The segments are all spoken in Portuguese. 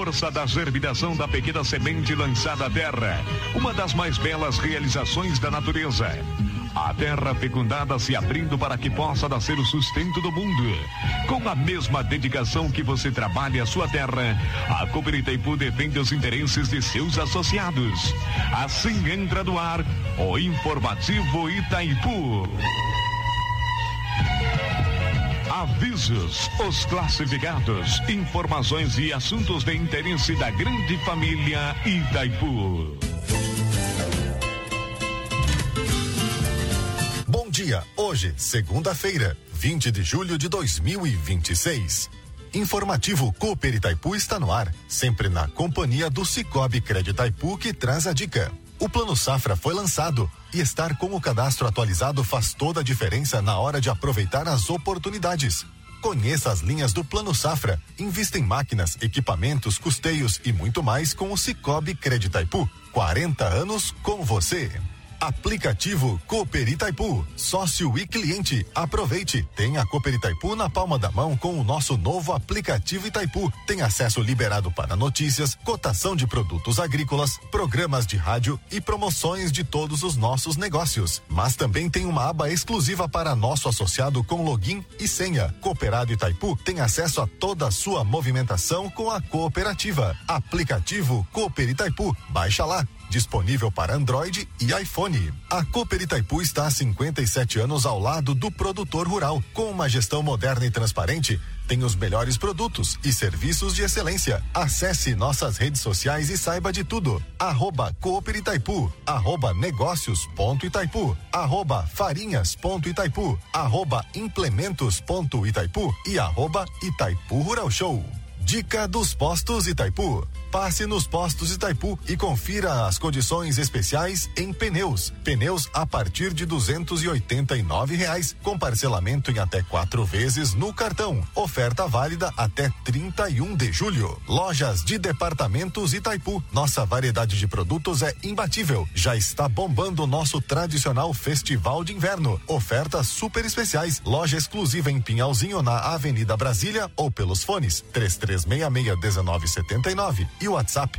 força da germinação da pequena semente lançada à terra, uma das mais belas realizações da natureza. A terra fecundada se abrindo para que possa nascer o sustento do mundo. Com a mesma dedicação que você trabalha a sua terra, a Cooper Itaipu defende os interesses de seus associados. Assim entra no ar o Informativo Itaipu. Avisos, os classificados, informações e assuntos de interesse da grande família Itaipu. Bom dia, hoje, segunda-feira, 20 de julho de 2026. Informativo Cooper Itaipu está no ar, sempre na companhia do Cicobi Crédito Itaipu, que traz a dica. O Plano Safra foi lançado e estar com o cadastro atualizado faz toda a diferença na hora de aproveitar as oportunidades. Conheça as linhas do Plano Safra, invista em máquinas, equipamentos, custeios e muito mais com o Cicobi Crédito Itaipu. 40 anos com você. Aplicativo Cooper Itaipu, sócio e cliente. Aproveite, tem a Cooper Itaipu na palma da mão com o nosso novo aplicativo Itaipu. Tem acesso liberado para notícias, cotação de produtos agrícolas, programas de rádio e promoções de todos os nossos negócios. Mas também tem uma aba exclusiva para nosso associado com login e senha. Cooperado Itaipu tem acesso a toda a sua movimentação com a cooperativa. Aplicativo Cooper Itaipu, baixa lá. Disponível para Android e iPhone. A Cooper Itaipu está há 57 anos ao lado do produtor rural. Com uma gestão moderna e transparente, tem os melhores produtos e serviços de excelência. Acesse nossas redes sociais e saiba de tudo. @Cooper Itaipu, @negócios.itaipu, @farinhas.itaipu, @implementos.itaipu e @Itaipu Rural Show. Dica dos postos Itaipu. Passe nos postos Itaipu e confira as condições especiais em pneus. Pneus a partir de R$ 289, com parcelamento em até 4 vezes no cartão. Oferta válida até 31 de julho. Lojas de departamentos Itaipu. Nossa variedade de produtos é imbatível. Já está bombando o nosso tradicional festival de inverno. Ofertas super especiais. Loja exclusiva em Pinhalzinho, na Avenida Brasília, ou pelos fones 3366-1979 e o WhatsApp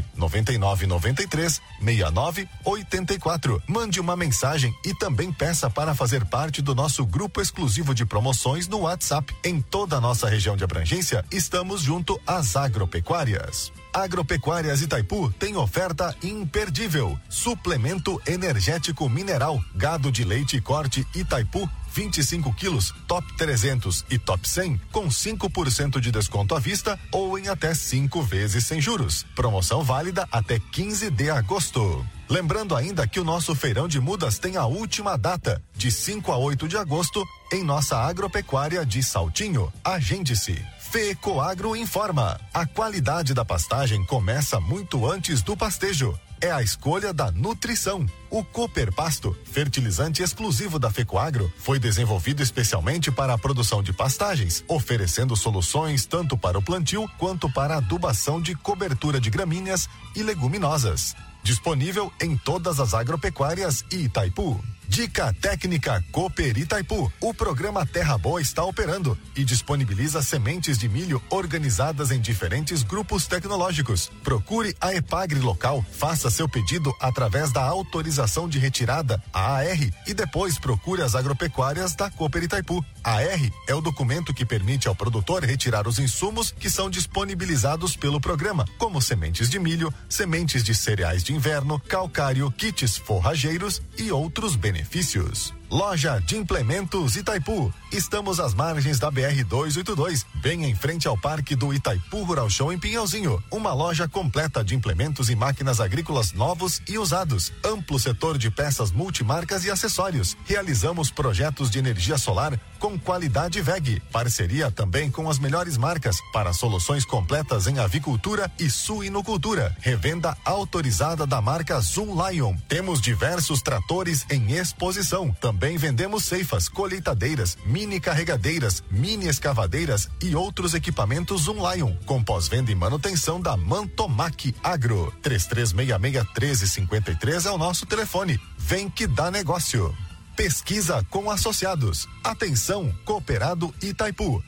99993-6984. Mande uma mensagem e também peça para fazer parte do nosso grupo exclusivo de promoções no WhatsApp. Em toda a nossa região de abrangência, estamos junto às agropecuárias. Agropecuárias Itaipu tem oferta imperdível. Suplemento energético mineral, gado de leite corte Itaipu, 25 quilos, top 300 e top 100, com 5% de desconto à vista ou em até 5 vezes sem juros. Promoção válida até 15 de agosto. Lembrando ainda que o nosso feirão de mudas tem a última data, de 5 a 8 de agosto, em nossa agropecuária de Saltinho. Agende-se. FECOAGRO informa: a qualidade da pastagem começa muito antes do pastejo. É a escolha da nutrição. O Cooper Pasto, fertilizante exclusivo da FECOAGRO, foi desenvolvido especialmente para a produção de pastagens, oferecendo soluções tanto para o plantio quanto para a adubação de cobertura de gramíneas e leguminosas. Disponível em todas as agropecuárias e Itaipu. Dica técnica Cooper Itaipu. O programa Terra Boa está operando e disponibiliza sementes de milho organizadas em diferentes grupos tecnológicos. Procure a Epagre local, faça seu pedido através da autorização de retirada, a AR, e depois procure as agropecuárias da Cooper Itaipu. A AR é o documento que permite ao produtor retirar os insumos que são disponibilizados pelo programa, como sementes de milho, sementes de cereais de inverno, calcário, kits forrageiros e outros benefícios. Loja de Implementos Itaipu. Estamos às margens da BR-282, bem em frente ao Parque do Itaipu Rural Show em Pinhalzinho. Uma loja completa de implementos e máquinas agrícolas novos e usados. Amplo setor de peças multimarcas e acessórios. Realizamos projetos de energia solar com qualidade WEG. Parceria também com as melhores marcas para soluções completas em avicultura e suinocultura. Revenda autorizada da marca Zoom Lion. Temos diversos tratores em exposição. Também vendemos ceifas, colheitadeiras, mini carregadeiras, mini escavadeiras e outros equipamentos Zoom Lion, com pós-venda e manutenção da Mantomac Agro. 3366-1353 é o nosso telefone. Vem que dá negócio. Pesquisa com associados. Atenção, Cooperado Itaipu.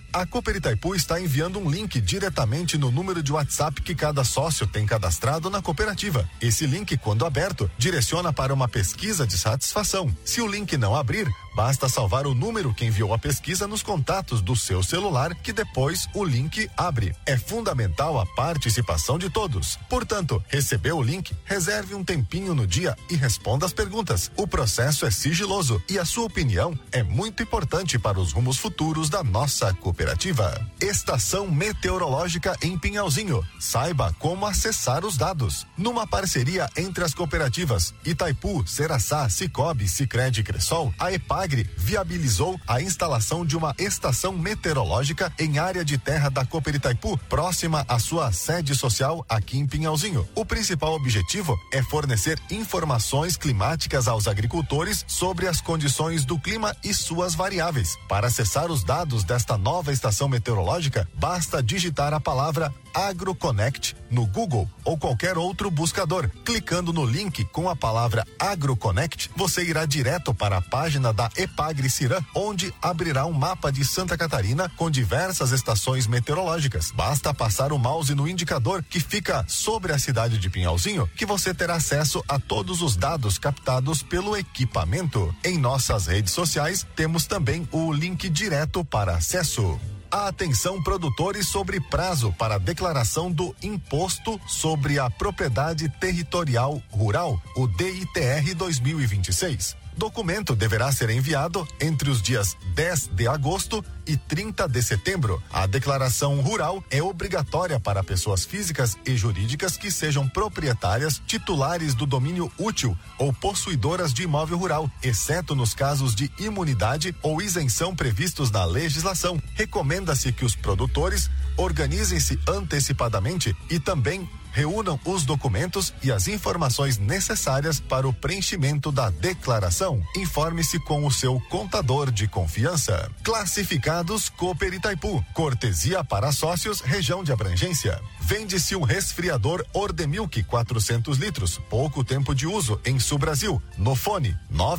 A Cooper Itaipu está enviando um link diretamente no número de WhatsApp que cada sócio tem cadastrado na cooperativa. Esse link, quando aberto, direciona para uma pesquisa de satisfação. Se o link não abrir, basta salvar o número que enviou a pesquisa nos contatos do seu celular, que depois o link abre. É fundamental a participação de todos. Portanto, recebeu o link, reserve um tempinho no dia e responda as perguntas. O processo é sigiloso e a sua opinião é muito importante para os rumos futuros da nossa cooperativa. Estação Meteorológica em Pinhalzinho. Saiba como acessar os dados. Numa parceria entre as cooperativas Itaipu, Ceraçá, Cicobi, Sicredi e Cressol, a EPAGRE viabilizou a instalação de uma estação meteorológica em área de terra da Cooper Itaipu, próxima à sua sede social aqui em Pinhalzinho. O principal objetivo é fornecer informações climáticas aos agricultores sobre as condições do clima e suas variáveis. Para acessar os dados desta nova estação meteorológica, basta digitar a palavra AgroConnect no Google ou qualquer outro buscador. Clicando no link com a palavra AgroConnect, você irá direto para a página da EPAGRE Cirã, onde abrirá um mapa de Santa Catarina com diversas estações meteorológicas. Basta passar o mouse no indicador que fica sobre a cidade de Pinhalzinho, que você terá acesso a todos os dados captados pelo equipamento. Em nossas redes sociais, temos também o link direto para acesso. Atenção, produtores, sobre prazo para a declaração do Imposto sobre a Propriedade Territorial Rural, o DITR 2026. Documento deverá ser enviado entre os dias 10 de agosto e 30 de setembro. A declaração rural é obrigatória para pessoas físicas e jurídicas que sejam proprietárias, titulares do domínio útil ou possuidoras de imóvel rural, exceto nos casos de imunidade ou isenção previstos na legislação. Recomenda-se que os produtores organizem-se antecipadamente e também reúnam os documentos e as informações necessárias para o preenchimento da declaração. Informe-se com o seu contador de confiança. Classificados Cooper Itaipu. Cortesia para sócios, região de abrangência. Vende-se um resfriador Ordemilk 400 litros, pouco tempo de uso, em Sul Brasil. No fone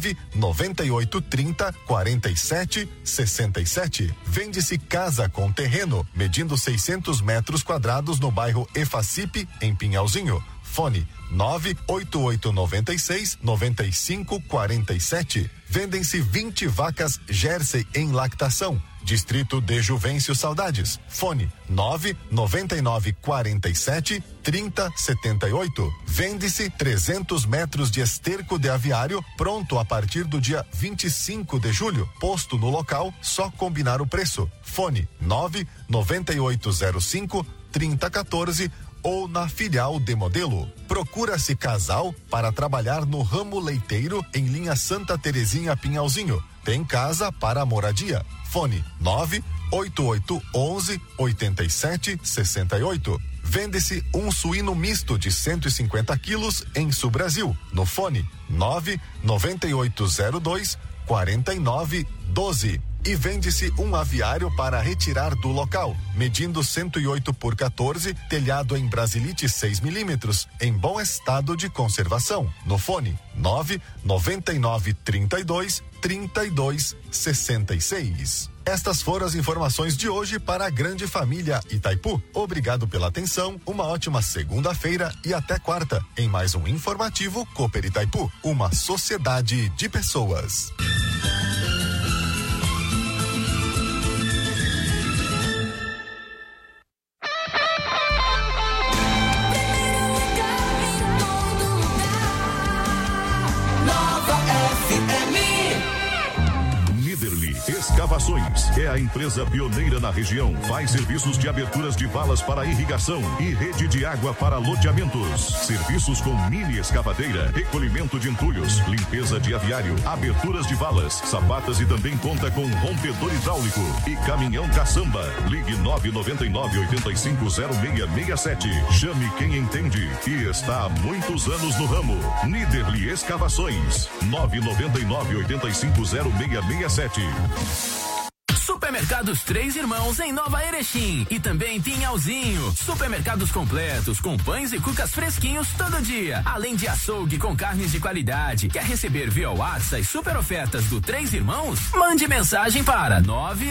99830 4767. Vende-se casa com terreno, medindo 600 metros quadrados no bairro Efacip, em Pinhalzinho. Fone 98896-9547. Vendem-se 20 vacas Jersey em lactação. Distrito de Juvencio Saudades. Fone 99947-3078. Vende-se 300 metros de esterco de aviário pronto a partir do dia 25 de julho. Posto no local, só combinar o preço. Fone 99805-3014 ou na filial de Modelo. Procura-se casal para trabalhar no ramo leiteiro em linha Santa Terezinha Pinhalzinho. Tem casa para moradia. Fone 98811-8768. Vende-se um suíno misto de 150 quilos em Sul Brasil. No fone 99802-4912. E vende-se um aviário para retirar do local, medindo 108 por 14, telhado em brasilite 6 milímetros, em bom estado de conservação. No fone 99932-3266. Estas foram as informações de hoje para a grande família Itaipu. Obrigado pela atenção, uma ótima segunda-feira e até quarta, em mais um informativo Cooper Itaipu, uma sociedade de pessoas. Escavações é a empresa pioneira na região. Faz serviços de aberturas de valas para irrigação e rede de água para loteamentos. Serviços com mini escavadeira, recolhimento de entulhos, limpeza de aviário, aberturas de valas, sapatas e também conta com rompedor hidráulico e caminhão caçamba. Ligue 999-850667. Chame quem entende e está há muitos anos no ramo. Niederli Escavações 999-850667. Supermercados Três Irmãos em Nova Erechim e também Pinhalzinho. Supermercados completos com pães e cucas fresquinhos todo dia. Além de açougue com carnes de qualidade. Quer receber via WhatsApp super ofertas do Três Irmãos? Mande mensagem para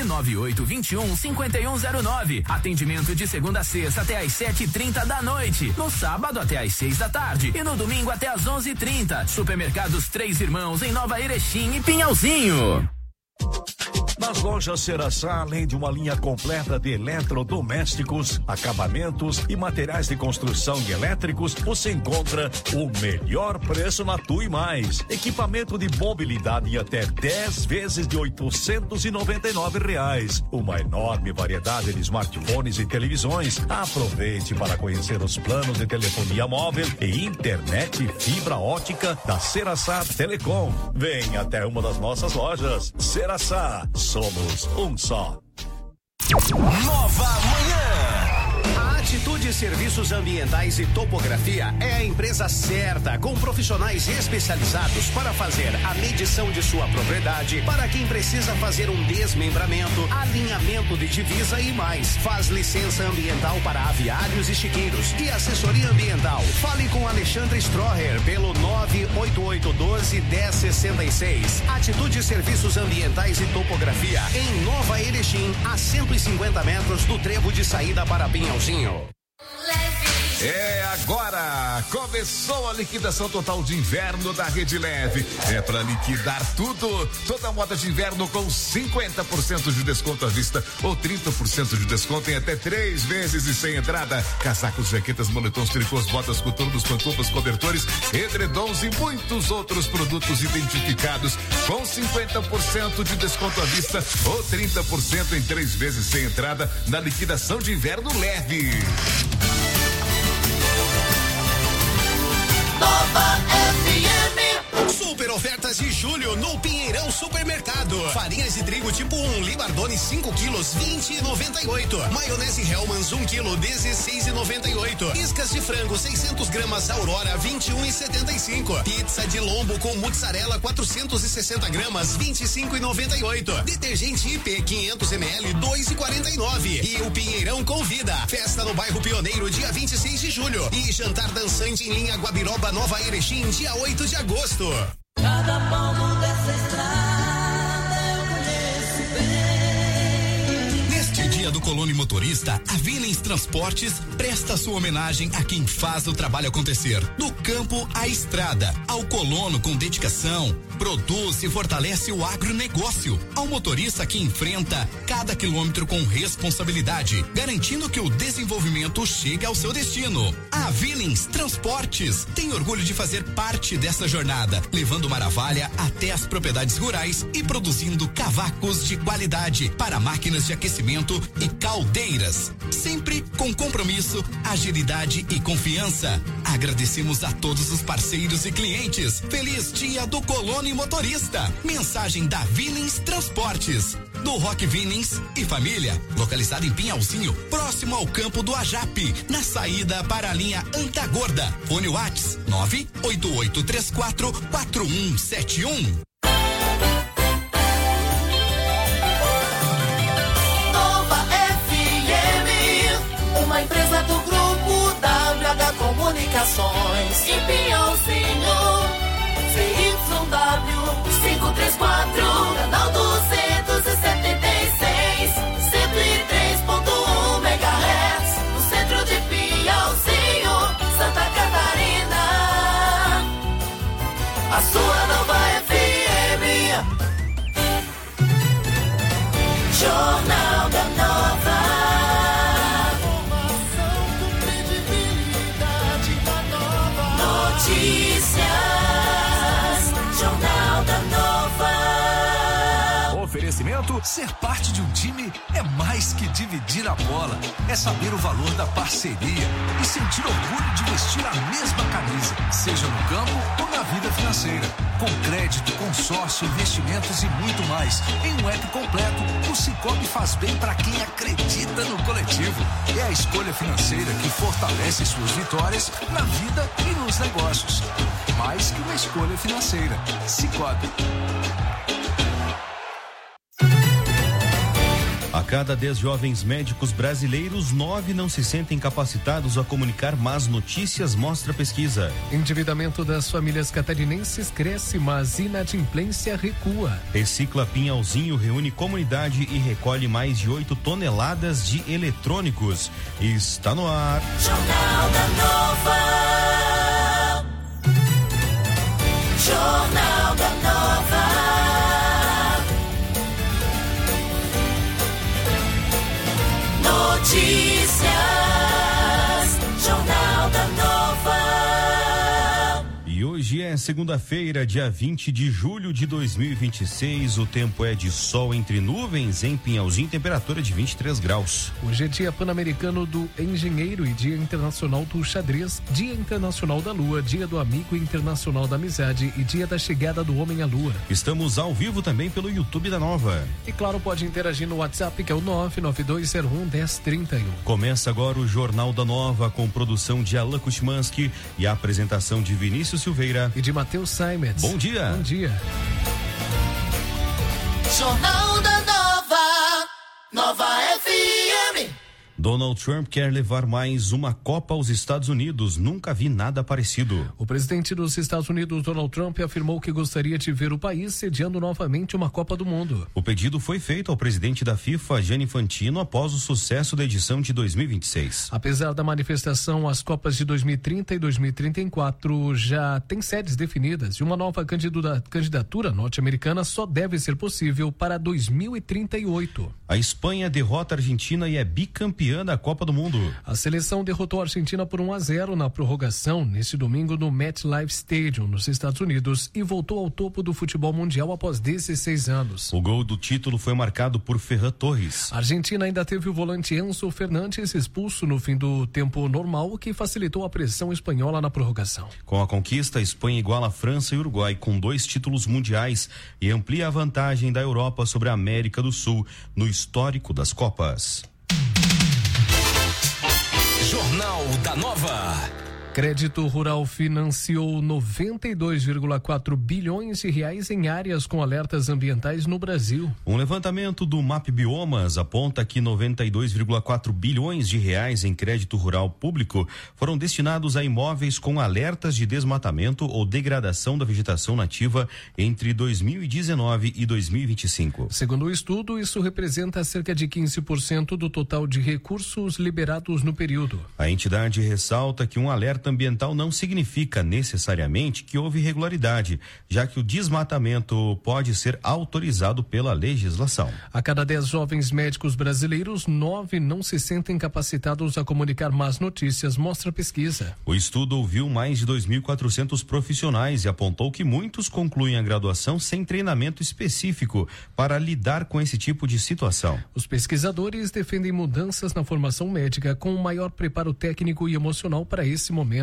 998215109. Atendimento de segunda a sexta até às 7h30 da noite. No sábado até às 6 da tarde. E no domingo até às 11h30. Supermercados Três Irmãos em Nova Erechim e Pinhalzinho. Nas lojas Ceraçá, além de uma linha completa de eletrodomésticos, acabamentos e materiais de construção e elétricos, você encontra o melhor preço na Tui Mais. Equipamento de mobilidade até 10 vezes de R$899. Uma enorme variedade de smartphones e televisões. Aproveite para conhecer os planos de telefonia móvel e internet fibra ótica da Ceraçá Telecom. Venha até uma das nossas lojas. Ceraçá. Somos um só. Nova Manhã. A Atitude Serviços Ambientais e Topografia é a empresa certa, com profissionais especializados para fazer a medição de sua propriedade, para quem precisa fazer um desmembramento, alinhamento de divisa e mais. Faz licença ambiental para aviários e chiqueiros e assessoria ambiental. Fale com Alexandre Stroher pelo 98812-1066. Atitude Serviços Ambientais e Topografia em Nova Erechim, a 150 metros do trevo de saída para Pinhalzinho. É agora! Começou a liquidação total de inverno da Rede Leve. É para liquidar tudo. Toda moda de inverno com 50% de desconto à vista ou 30% de desconto em até 3 vezes e sem entrada. Casacos, jaquetas, moletons, tricôs, botas, coturnos, pantufas, cobertores, edredons e muitos outros produtos identificados com 50% de desconto à vista ou 30% em 3 vezes sem entrada na liquidação de inverno Leve. Nova FM. Super ofertas de julho no Pinheirão Supermercado. Farinhas de trigo tipo 1, Libardone 5 quilos, 20,98. Maionese Hellmann's 1 quilo, 16,98. Iscas de frango 600 gramas Aurora, 21,75. Pizza de lombo com mussarela 460 gramas, 25,98. Detergente IP 500 ml, 2,49. E o Pinheirão convida. Festa no bairro Pioneiro, dia 26 de julho. E jantar dançante em linha Guabiroba, Nova Erechim, dia 8 de agosto. Cada palmo dessa estrada eu conheço bem. Neste dia do colono motorista, a Vinens Transportes presta sua homenagem a quem faz o trabalho acontecer. Do campo à estrada, ao colono com dedicação, produz e fortalece o agronegócio, ao motorista que enfrenta cada quilômetro com responsabilidade, garantindo que o desenvolvimento chegue ao seu destino. A Vinens Transportes tem orgulho de fazer parte dessa jornada, levando Maravalha até as propriedades rurais e produzindo cavacos de qualidade para máquinas de aquecimento e caldeiras, sempre com compromisso, agilidade e confiança. Agradecemos a todos os parceiros e clientes. Feliz Dia do Colono Motorista. Mensagem da Vinens Transportes, do Rock Vinens e Família, localizado em Pinhalzinho, próximo ao campo do Ajape, na saída para a linha Antagorda. Fone WhatsApp 988344171. Nova FM, uma empresa do grupo WH Comunicações. Em Pinhalzinho, CYW 534, canal 276, 103.1 MHz, no centro de Pinhalzinho, Santa Catarina. A sua Nova FM. Jornal da Nova. Informação com credibilidade da Nova. Notícias. Jornal da Nova. Oferecimento: ser parte de um time é mais que dividir a bola. É saber o valor da parceria e sentir orgulho de vestir a mesma camisa, seja no campo ou na vida financeira. Com crédito, consórcio, investimentos e muito mais. Em um app completo, o Sicoob faz bem para quem acredita no coletivo. É a escolha financeira que fortalece suas vitórias na vida e nos negócios. Mais que uma escolha financeira. Sicoob. A cada 10 jovens médicos brasileiros, 9 não se sentem capacitados a comunicar más notícias, mostra a pesquisa. Endividamento das famílias catarinenses cresce, mas inadimplência recua. Recicla Pinhalzinho reúne comunidade e recolhe mais de 8 toneladas de eletrônicos. Está no ar. Jornal da Nova. Jornal da Nova. Notícias, Jornal da Nova. E hoje é segunda-feira, dia 20 de julho de 2026. O tempo é de sol entre nuvens em Pinhalzinho, temperatura de 23 graus. Hoje é dia pan-americano do engenheiro e dia internacional do xadrez, dia internacional da lua, dia do amigo internacional da amizade e dia da chegada do homem à lua. Estamos ao vivo também pelo YouTube da Nova. E claro, pode interagir no WhatsApp, que é o 992011031. Começa agora o Jornal da Nova, com produção de Alan Kuchmanski e a apresentação de Vinícius Silveira e de Matheus Simons. Bom dia. Bom dia. Jornal da Nova. Nova FM. Donald Trump quer levar mais uma Copa aos Estados Unidos. Nunca vi nada parecido. O presidente dos Estados Unidos, Donald Trump, afirmou que gostaria de ver o país sediando novamente uma Copa do Mundo. O pedido foi feito ao presidente da FIFA, Gianni Infantino, após o sucesso da edição de 2026. Apesar da manifestação, as Copas de 2030 e 2034 já têm sedes definidas e uma nova candidatura norte-americana só deve ser possível para 2038. A Espanha derrota a Argentina e é bicampeã da Copa do Mundo. A seleção derrotou a Argentina por 1-0 na prorrogação neste domingo no MetLife Stadium, nos Estados Unidos, e voltou ao topo do futebol mundial após 16 anos. O gol do título foi marcado por Ferran Torres. A Argentina ainda teve o volante Enzo Fernandes expulso no fim do tempo normal, o que facilitou a pressão espanhola na prorrogação. Com a conquista, a Espanha iguala a França e Uruguai com 2 títulos mundiais e amplia a vantagem da Europa sobre a América do Sul no histórico das Copas. Jornal da Nova. Crédito Rural financiou 92,4 bilhões de reais em áreas com alertas ambientais no Brasil. Um levantamento do MAP Biomas aponta que 92,4 bilhões de reais em crédito rural público foram destinados a imóveis com alertas de desmatamento ou degradação da vegetação nativa entre 2019 e 2025. Segundo o estudo, isso representa cerca de 15% do total de recursos liberados no período. A entidade ressalta que um alerta ambiental não significa necessariamente que houve irregularidade, já que o desmatamento pode ser autorizado pela legislação. A cada 10 jovens médicos brasileiros, 9 não se sentem capacitados a comunicar más notícias, mostra a pesquisa. O estudo ouviu mais de 2.400 profissionais e apontou que muitos concluem a graduação sem treinamento específico para lidar com esse tipo de situação. Os pesquisadores defendem mudanças na formação médica com um maior preparo técnico e emocional para esse momento.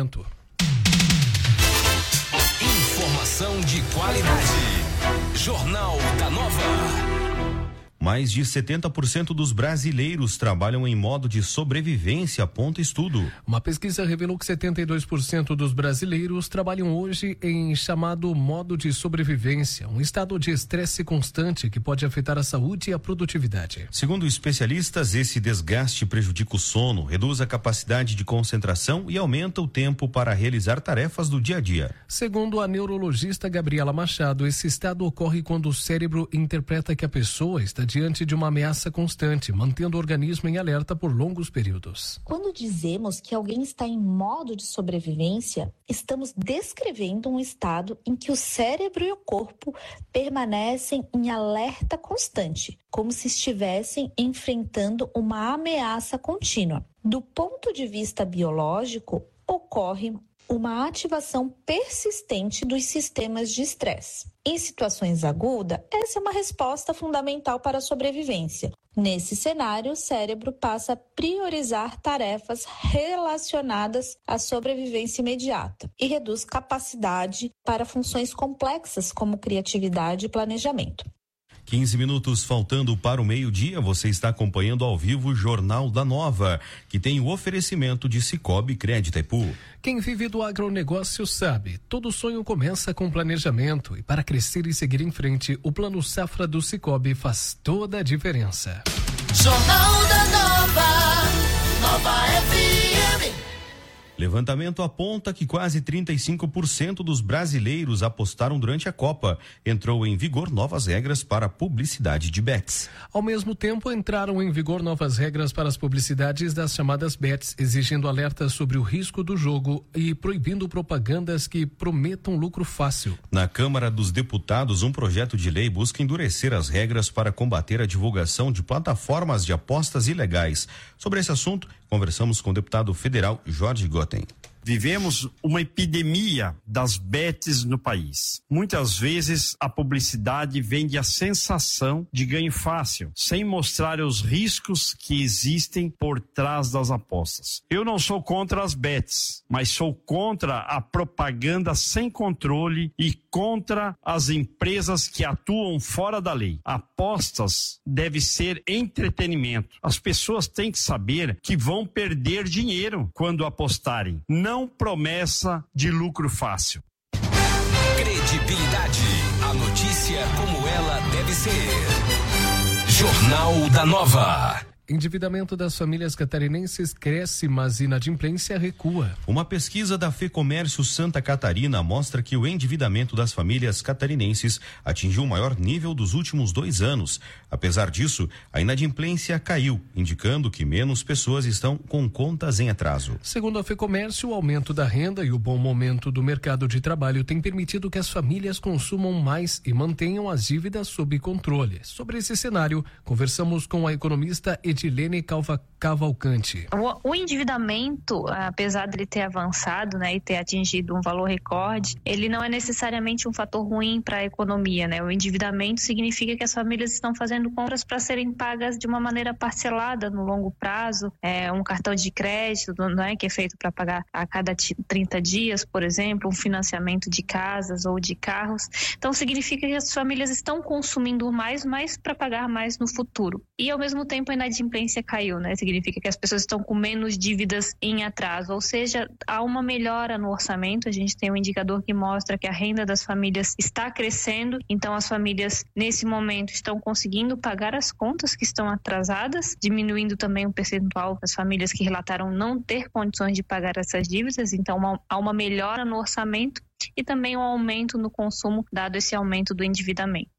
Informação de qualidade. Jornal da Nova. Mais de 70% dos brasileiros trabalham em modo de sobrevivência, aponta estudo. Uma pesquisa revelou que 72% dos brasileiros trabalham hoje em chamado modo de sobrevivência, um estado de estresse constante que pode afetar a saúde e a produtividade. Segundo especialistas, esse desgaste prejudica o sono, reduz a capacidade de concentração e aumenta o tempo para realizar tarefas do dia a dia. Segundo a neurologista Gabriela Machado, esse estado ocorre quando o cérebro interpreta que a pessoa está diante de uma ameaça constante, mantendo o organismo em alerta por longos períodos. Quando dizemos que alguém está em modo de sobrevivência, estamos descrevendo um estado em que o cérebro e o corpo permanecem em alerta constante, como se estivessem enfrentando uma ameaça contínua. Do ponto de vista biológico, ocorre uma ativação persistente dos sistemas de estresse. Em situações agudas, essa é uma resposta fundamental para a sobrevivência. Nesse cenário, o cérebro passa a priorizar tarefas relacionadas à sobrevivência imediata e reduz capacidade para funções complexas como criatividade e planejamento. 15 minutos faltando para o meio-dia, você está acompanhando ao vivo o Jornal da Nova, que tem o oferecimento de Cicobi Crédito Itaipú. Quem vive do agronegócio sabe, todo sonho começa com planejamento e para crescer e seguir em frente, o Plano Safra do Cicobi faz toda a diferença. Jornal da Nova FM. Levantamento aponta que quase 35% dos brasileiros apostaram durante a Copa. Entrou em vigor novas regras para a publicidade de bets. Ao mesmo tempo, entraram em vigor novas regras para as publicidades das chamadas bets, exigindo alertas sobre o risco do jogo e proibindo propagandas que prometam lucro fácil. Na Câmara dos Deputados, um projeto de lei busca endurecer as regras para combater a divulgação de plataformas de apostas ilegais. Sobre esse assunto, conversamos com o deputado federal Jorge Gotten. Vivemos uma epidemia das bets no país. Muitas vezes a publicidade vende a sensação de ganho fácil, sem mostrar os riscos que existem por trás das apostas. Eu não sou contra as bets, mas sou contra a propaganda sem controle e contra as empresas que atuam fora da lei. Apostas deve ser entretenimento. As pessoas têm que saber que vão perder dinheiro quando apostarem. Não promessa de lucro fácil. Credibilidade. A notícia como ela deve ser. Jornal da Nova. Endividamento das famílias catarinenses cresce, mas inadimplência recua. Uma pesquisa da FEComércio Santa Catarina mostra que o endividamento das famílias catarinenses atingiu o maior nível dos últimos 2 anos. Apesar disso, a inadimplência caiu, indicando que menos pessoas estão com contas em atraso. Segundo a FEComércio, o aumento da renda e o bom momento do mercado de trabalho têm permitido que as famílias consumam mais e mantenham as dívidas sob controle. Sobre esse cenário, conversamos com a economista Edilene Cavalcante. O endividamento, apesar dele ter avançado, né, e ter atingido um valor recorde, ele não é necessariamente um fator ruim para a economia, né? O endividamento significa que as famílias estão fazendo compras para serem pagas de uma maneira parcelada no longo prazo, um cartão de crédito, né, que é feito para pagar a cada 30 dias, por exemplo, um financiamento de casas ou de carros. Então significa que as famílias estão consumindo mais para pagar mais no futuro. E ao mesmo tempo a inadimplência caiu, né? Significa que as pessoas estão com menos dívidas em atraso, ou seja, há uma melhora no orçamento. A gente tem um indicador que mostra que a renda das famílias está crescendo, então as famílias nesse momento estão conseguindo pagar as contas que estão atrasadas, diminuindo também o percentual das famílias que relataram não ter condições de pagar essas dívidas, então há uma melhora no orçamento e também um aumento no consumo, dado esse aumento do endividamento.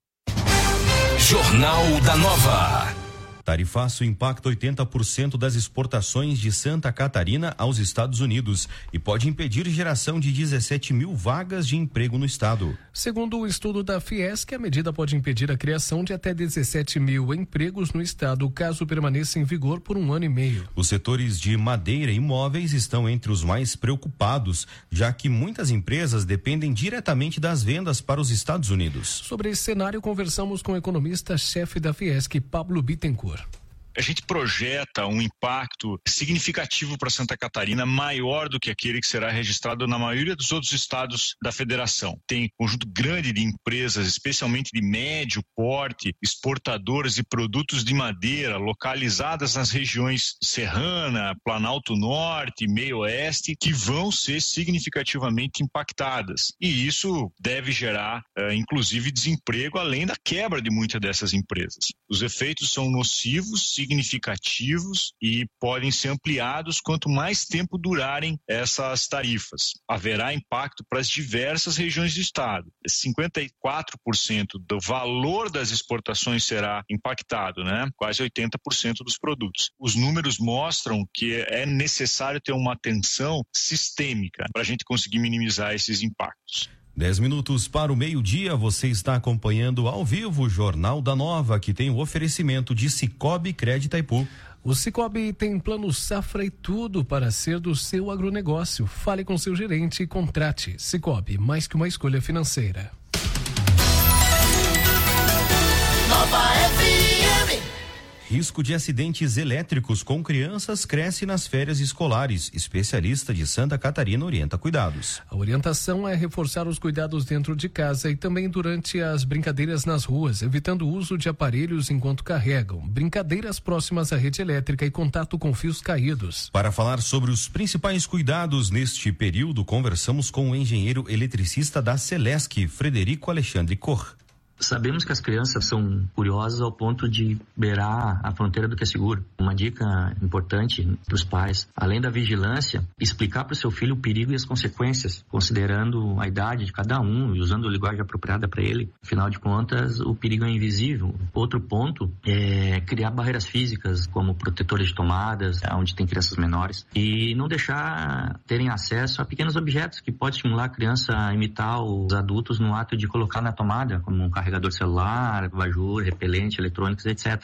Jornal da Nova. Tarifaço impacta 80% das exportações de Santa Catarina aos Estados Unidos e pode impedir geração de 17 mil vagas de emprego no estado. Segundo o estudo da Fiesc, a medida pode impedir a criação de até 17 mil empregos no estado, caso permaneça em vigor por 1 ano e meio. Os setores de madeira e móveis estão entre os mais preocupados, já que muitas empresas dependem diretamente das vendas para os Estados Unidos. Sobre esse cenário, conversamos com o economista-chefe da Fiesc, Pablo Bittencourt. A gente projeta um impacto significativo para Santa Catarina, maior do que aquele que será registrado na maioria dos outros estados da federação. Tem um conjunto grande de empresas, especialmente de médio porte, exportadoras de produtos de madeira, localizadas nas regiões Serrana, Planalto Norte, Meio Oeste, que vão ser significativamente impactadas. E isso deve gerar, inclusive, desemprego, além da quebra de muitas dessas empresas. Os efeitos são nocivos, significativos e podem ser ampliados quanto mais tempo durarem essas tarifas. Haverá impacto para as diversas regiões do estado. 54% do valor das exportações será impactado, né? Quase 80% dos produtos. Os números mostram que é necessário ter uma atenção sistêmica para a gente conseguir minimizar esses impactos. 10 minutos para o meio-dia, você está acompanhando ao vivo o Jornal da Nova, que tem o oferecimento de Cicobi Crédito Itaipu. O Cicobi tem plano safra e tudo para ser do seu agronegócio. Fale com seu gerente e contrate. Cicobi, mais que uma escolha financeira. Nova FM. Risco de acidentes elétricos com crianças cresce nas férias escolares. Especialista de Santa Catarina orienta cuidados. A orientação é reforçar os cuidados dentro de casa e também durante as brincadeiras nas ruas, evitando o uso de aparelhos enquanto carregam, brincadeiras próximas à rede elétrica e contato com fios caídos. Para falar sobre os principais cuidados neste período, conversamos com o engenheiro eletricista da Celesc, Frederico Alexandre Cor. Sabemos que as crianças são curiosas ao ponto de beirar a fronteira do que é seguro. Uma dica importante para os pais, além da vigilância, explicar para o seu filho o perigo e as consequências, considerando a idade de cada um e usando a linguagem apropriada para ele. Afinal de contas, o perigo é invisível. Outro ponto é criar barreiras físicas, como protetores de tomadas, onde tem crianças menores, e não deixar terem acesso a pequenos objetos que podem estimular a criança a imitar os adultos no ato de colocar na tomada, como um carregador celular, abajur, repelente, eletrônicos, etc.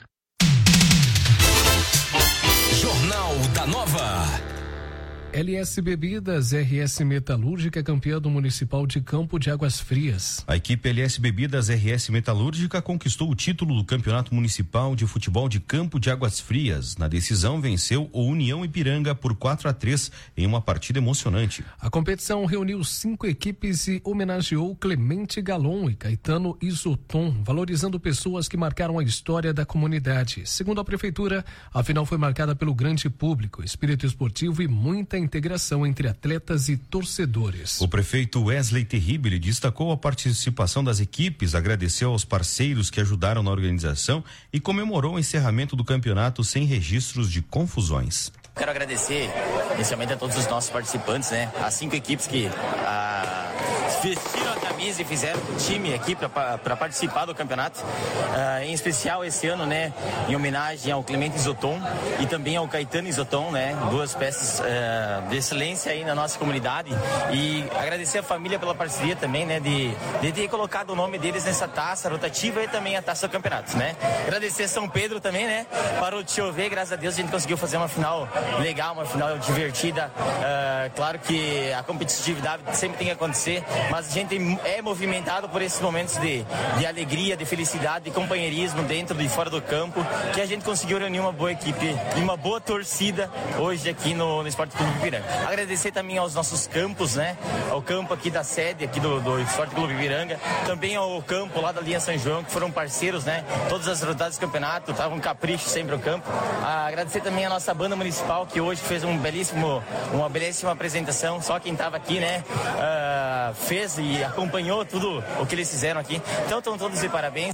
Jornal da Nova. LS Bebidas, RS Metalúrgica, campeã do Municipal de Campo de Águas Frias. A equipe LS Bebidas RS Metalúrgica conquistou o título do Campeonato Municipal de Futebol de Campo de Águas Frias. Na decisão, venceu o União Ipiranga por 4-3 em uma partida emocionante. A competição reuniu 5 equipes e homenageou Clemente Galon e Caetano Isoton, valorizando pessoas que marcaram a história da comunidade. Segundo a Prefeitura, a final foi marcada pelo grande público, espírito esportivo e muita integração entre atletas e torcedores. O prefeito Wesley Terribile destacou a participação das equipes, agradeceu aos parceiros que ajudaram na organização e comemorou o encerramento do campeonato sem registros de confusões. Quero agradecer inicialmente a todos os nossos participantes, né? As 5 equipes que vestiram a camisa e fizeram o time aqui para participar do campeonato. Em especial esse ano, né? Em homenagem ao Clemente Isoton e também ao Caetano Isoton, né? 2 peças de excelência aí na nossa comunidade. E agradecer a família pela parceria também, né? De ter colocado o nome deles nessa taça rotativa e também a taça do campeonato, né? Agradecer São Pedro também, né? Parou de chover, graças a Deus a gente conseguiu fazer uma final legal, uma final divertida. Claro que a competitividade sempre tem que acontecer, mas a gente é movimentado por esses momentos de alegria, de felicidade, de companheirismo dentro e fora do campo, que a gente conseguiu reunir uma boa equipe e uma boa torcida hoje aqui no Esporte Clube Ipiranga. Agradecer também aos nossos campos, né? Ao campo aqui da sede aqui do Esporte Clube Ipiranga, também ao campo lá da linha São João, que foram parceiros, né? Todas as rodadas do campeonato, tava um capricho sempre o campo. Agradecer também a nossa banda municipal, que hoje fez uma belíssima apresentação. Só quem estava aqui, né? Fez e acompanhou tudo o que eles fizeram aqui. Então estão todos de parabéns.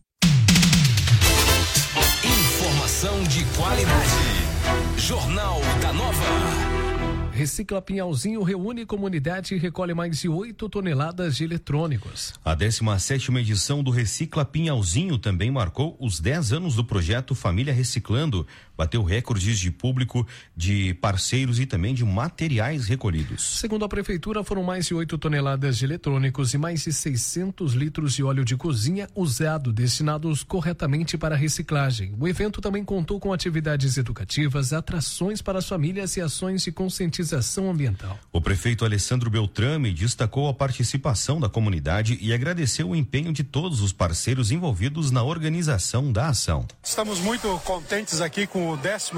Informação de qualidade. Jornal da Nova. Recicla Pinhalzinho reúne comunidade e recolhe mais de 8 toneladas de eletrônicos. A 17ª edição do Recicla Pinhalzinho também marcou os 10 anos do projeto Família Reciclando. Bateu recordes de público, de parceiros e também de materiais recolhidos. Segundo a Prefeitura, foram mais de 8 toneladas de eletrônicos e mais de 600 litros de óleo de cozinha usado, destinados corretamente para reciclagem. O evento também contou com atividades educativas, atrações para as famílias e ações de conscientização ambiental. O prefeito Alessandro Beltrame destacou a participação da comunidade e agradeceu o empenho de todos os parceiros envolvidos na organização da ação. Estamos muito contentes aqui com o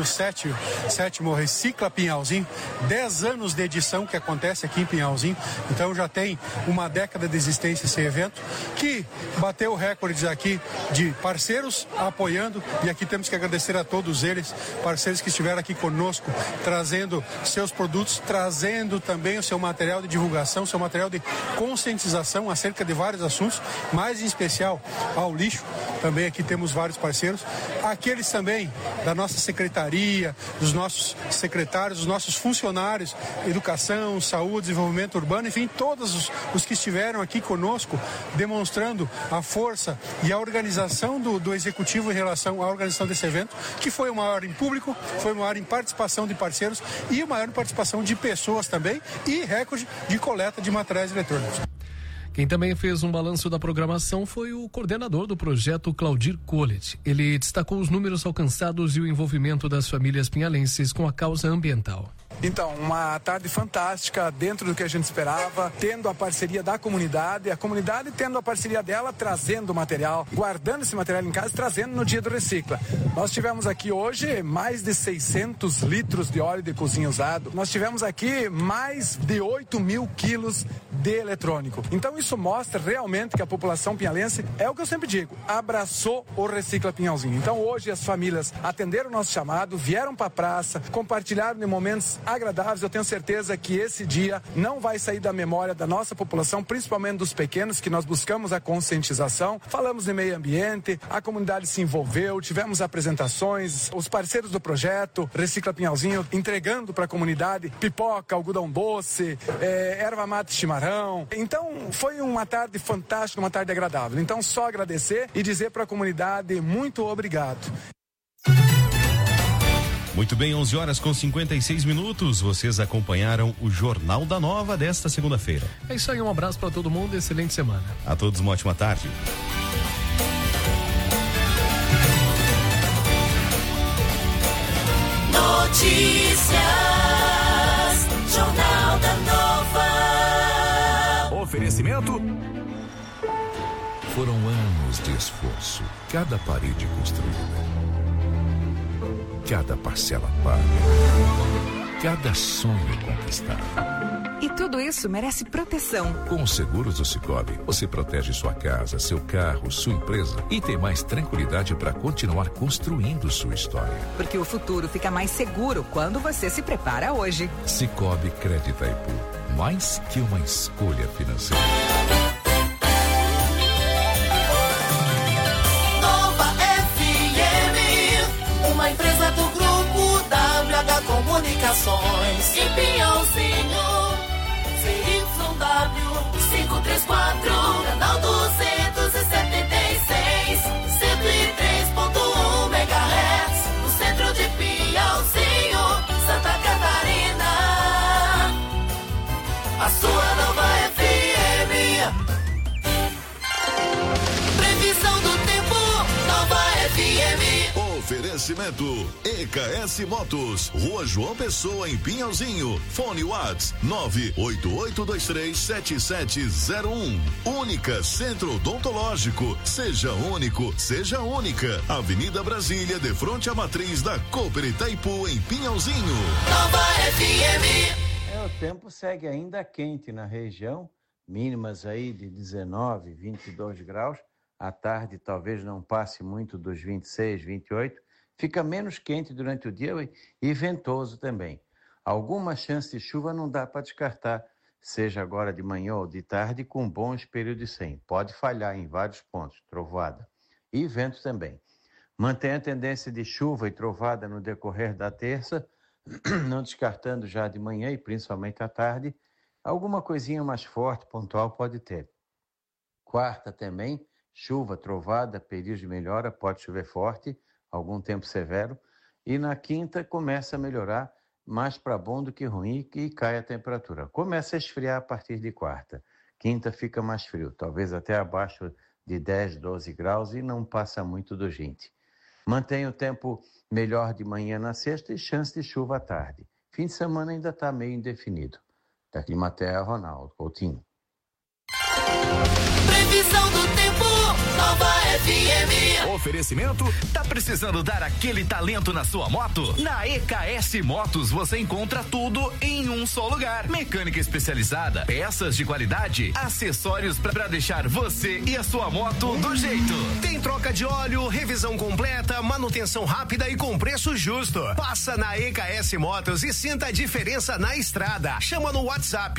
17º Recicla Pinhalzinho, 10 anos de edição que acontece aqui em Pinhalzinho, então já tem uma década de existência esse evento, que bateu recordes aqui de parceiros apoiando, e aqui temos que agradecer a todos eles, parceiros que estiveram aqui conosco, trazendo seus produtos, trazendo também o seu material de divulgação, seu material de conscientização acerca de vários assuntos, mais em especial ao lixo. Também aqui temos vários parceiros, aqueles também da nossa secretaria, dos nossos secretários, dos nossos funcionários, educação, saúde, desenvolvimento urbano, enfim, todos os que estiveram aqui conosco, demonstrando a força e a organização do executivo em relação à organização desse evento, que foi o maior em público, foi o maior em participação de parceiros e o maior em participação de pessoas também, e recorde de coleta de materiais eletrônicos. Quem também fez um balanço da programação foi o coordenador do projeto, Claudir Collet. Ele destacou os números alcançados e o envolvimento das famílias pinhalenses com a causa ambiental. Então, uma tarde fantástica, dentro do que a gente esperava, tendo a parceria da comunidade, a comunidade tendo a parceria dela, trazendo material, guardando esse material em casa e trazendo no dia do Recicla. Nós tivemos aqui hoje mais de 600 litros de óleo de cozinha usado. Nós tivemos aqui mais de 8 mil quilos de eletrônico. Então isso mostra realmente que a população pinhalense, é o que eu sempre digo, abraçou o Recicla Pinhalzinho. Então hoje as famílias atenderam o nosso chamado, vieram para a praça, compartilharam de momentos agradáveis. Eu tenho certeza que esse dia não vai sair da memória da nossa população, principalmente dos pequenos, que nós buscamos a conscientização. Falamos de meio ambiente, a comunidade se envolveu, tivemos apresentações, os parceiros do projeto Recicla Pinhalzinho entregando para a comunidade pipoca, algodão doce, erva mate chimarrão. Então foi uma tarde fantástica, uma tarde agradável. Então só agradecer e dizer para a comunidade muito obrigado. Muito bem, 11h56. Vocês acompanharam o Jornal da Nova desta segunda-feira. É isso aí, um abraço para todo mundo, excelente semana. A todos uma ótima tarde. Notícias, Jornal da Nova. Oferecimento. Foram anos de esforço, cada parede construída, cada parcela paga, cada sonho conquistado. E tudo isso merece proteção. Com os seguros do Sicoob, você protege sua casa, seu carro, sua empresa e tem mais tranquilidade para continuar construindo sua história. Porque o futuro fica mais seguro quando você se prepara hoje. Sicoob Crédito Itaipu, mais que uma escolha financeira. Uma empresa do grupo WH Comunicações. Em Pinhalzinho, CYW 534, canal 276, 103.1 MHz, no centro de Pinhalzinho, Santa Catarina. A sua nova FM. Previsão do tempo, Nova FM. Oferecimento EKS Motos, Rua João Pessoa em Pinhalzinho. Fone Whats 988237701. Única Centro Odontológico. Seja único, seja única. Avenida Brasília, de frente à matriz da Cooper Itaipu em Pinhalzinho. Nova FM. O tempo segue ainda quente na região, mínimas aí de 19, 22 graus. À tarde talvez não passe muito dos 26, 28. Fica menos quente durante o dia e ventoso também. Alguma chance de chuva não dá para descartar, seja agora de manhã ou de tarde, com bons períodos sem. Pode falhar em vários pontos, trovoada. E vento também. Mantém a tendência de chuva e trovada no decorrer da terça, não descartando já de manhã e principalmente à tarde. Alguma coisinha mais forte, pontual, pode ter. Quarta também. Chuva, trovada, período de melhora, pode chover forte, algum tempo severo. E na quinta começa a melhorar, mais para bom do que ruim, e cai a temperatura. Começa a esfriar a partir de quarta. Quinta fica mais frio, talvez até abaixo de 10, 12 graus e não passa muito dos 20. Mantém o tempo melhor de manhã na sexta e chance de chuva à tarde. Fim de semana ainda está meio indefinido. Da Climaterra, Ronaldo Coutinho. Previsão do tempo, Nova FM. Oferecimento, tá precisando dar aquele talento na sua moto? Na EKS Motos você encontra tudo em um só lugar. Mecânica especializada, peças de qualidade, acessórios pra deixar você e a sua moto do jeito. Tem troca de óleo, revisão completa, manutenção rápida e com preço justo. Passa na EKS Motos e sinta a diferença na estrada. Chama no WhatsApp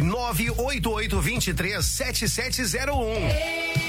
988237701.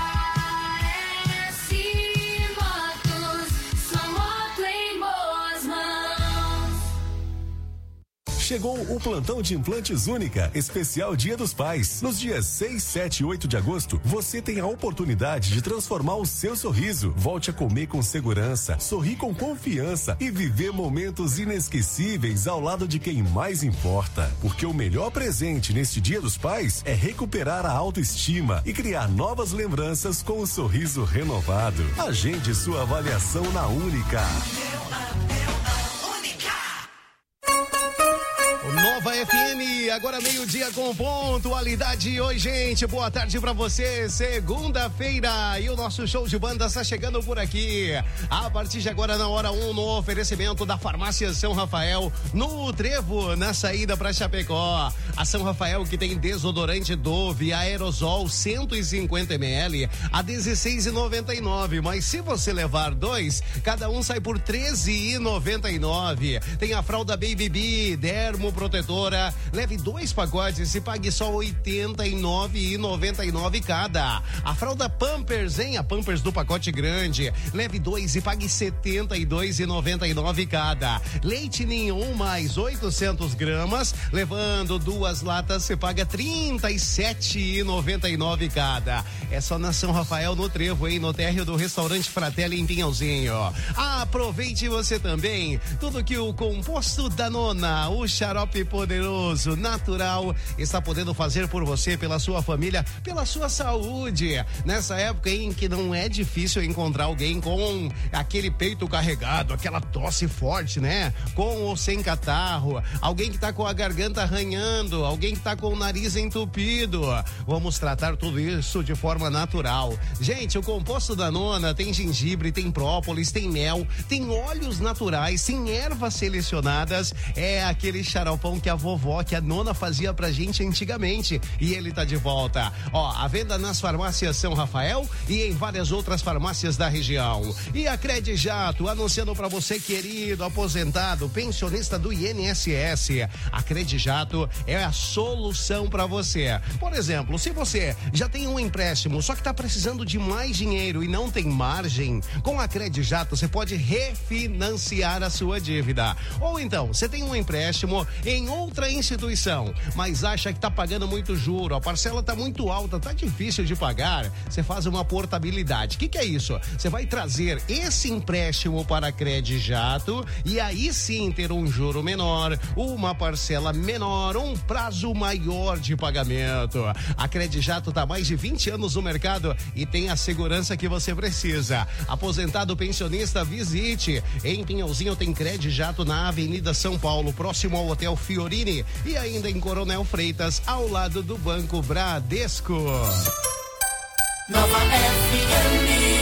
Chegou o plantão de implantes Única, especial Dia dos Pais. Nos dias 6, 7 e 8 de agosto, você tem a oportunidade de transformar o seu sorriso. Volte a comer com segurança, sorrir com confiança e viver momentos inesquecíveis ao lado de quem mais importa. Porque o melhor presente neste Dia dos Pais é recuperar a autoestima e criar novas lembranças com um sorriso renovado. Agende sua avaliação na Única. Nova FM, agora meio-dia com pontualidade. Oi, gente, boa tarde pra você. Segunda-feira e o nosso show de banda está chegando por aqui. A partir de agora, na hora 1, no oferecimento da Farmácia São Rafael, no Trevo, na saída pra Chapecó. A São Rafael que tem desodorante Dove aerosol 150 ml a R$16,99. Mas se você levar 2, cada um sai por R$13,99. Tem a fralda Baby Bee Dermo Protetora. Leve 2 pacotes e pague só R$89,99 cada. A fralda Pampers, hein? A Pampers do pacote grande. Leve 2 e pague R$72,99 cada. Leite Ninho mais 800 gramas. Levando 2 latas, você paga R$37,99 cada. É só na São Rafael, no Trevo, hein? No térreo do restaurante Fratelli em Pinhalzinho. Aproveite você também tudo que o composto Danona, o xarope poderoso, natural, está podendo fazer por você, pela sua família, pela sua saúde. Nessa época em que não é difícil encontrar alguém com aquele peito carregado, aquela tosse forte, né? Com ou sem catarro, alguém que tá com a garganta arranhando, alguém que tá com o nariz entupido. Vamos tratar tudo isso de forma natural. Gente, o composto Danona tem gengibre, tem própolis, tem mel, tem óleos naturais, tem ervas selecionadas. É aquele xaropão que a vovó, que a nona fazia pra gente antigamente. E ele tá de volta. Ó, a venda nas farmácias São Rafael e em várias outras farmácias da região. E a Credijato, anunciando pra você, querido, aposentado, pensionista do INSS. A Credijato é a solução pra você. Por exemplo, se você já tem um empréstimo, só que tá precisando de mais dinheiro e não tem margem, com a Credijato você pode refinanciar a sua dívida. Ou então, você tem um empréstimo em outra instituição, mas acha que tá pagando muito juro, a parcela tá muito alta, tá difícil de pagar, você faz uma portabilidade. O que é isso? Você vai trazer esse empréstimo para a Credijato e aí sim ter um juro menor, uma parcela menor, um prazo maior de pagamento. A Credijato tá há mais de 20 anos no mercado e tem a segurança que você precisa. Aposentado, pensionista, visite. Em Pinhalzinho tem Credijato na Avenida São Paulo, próximo ao Hotel Fiorini, e ainda em Coronel Freitas, ao lado do Banco Bradesco. Nova FM.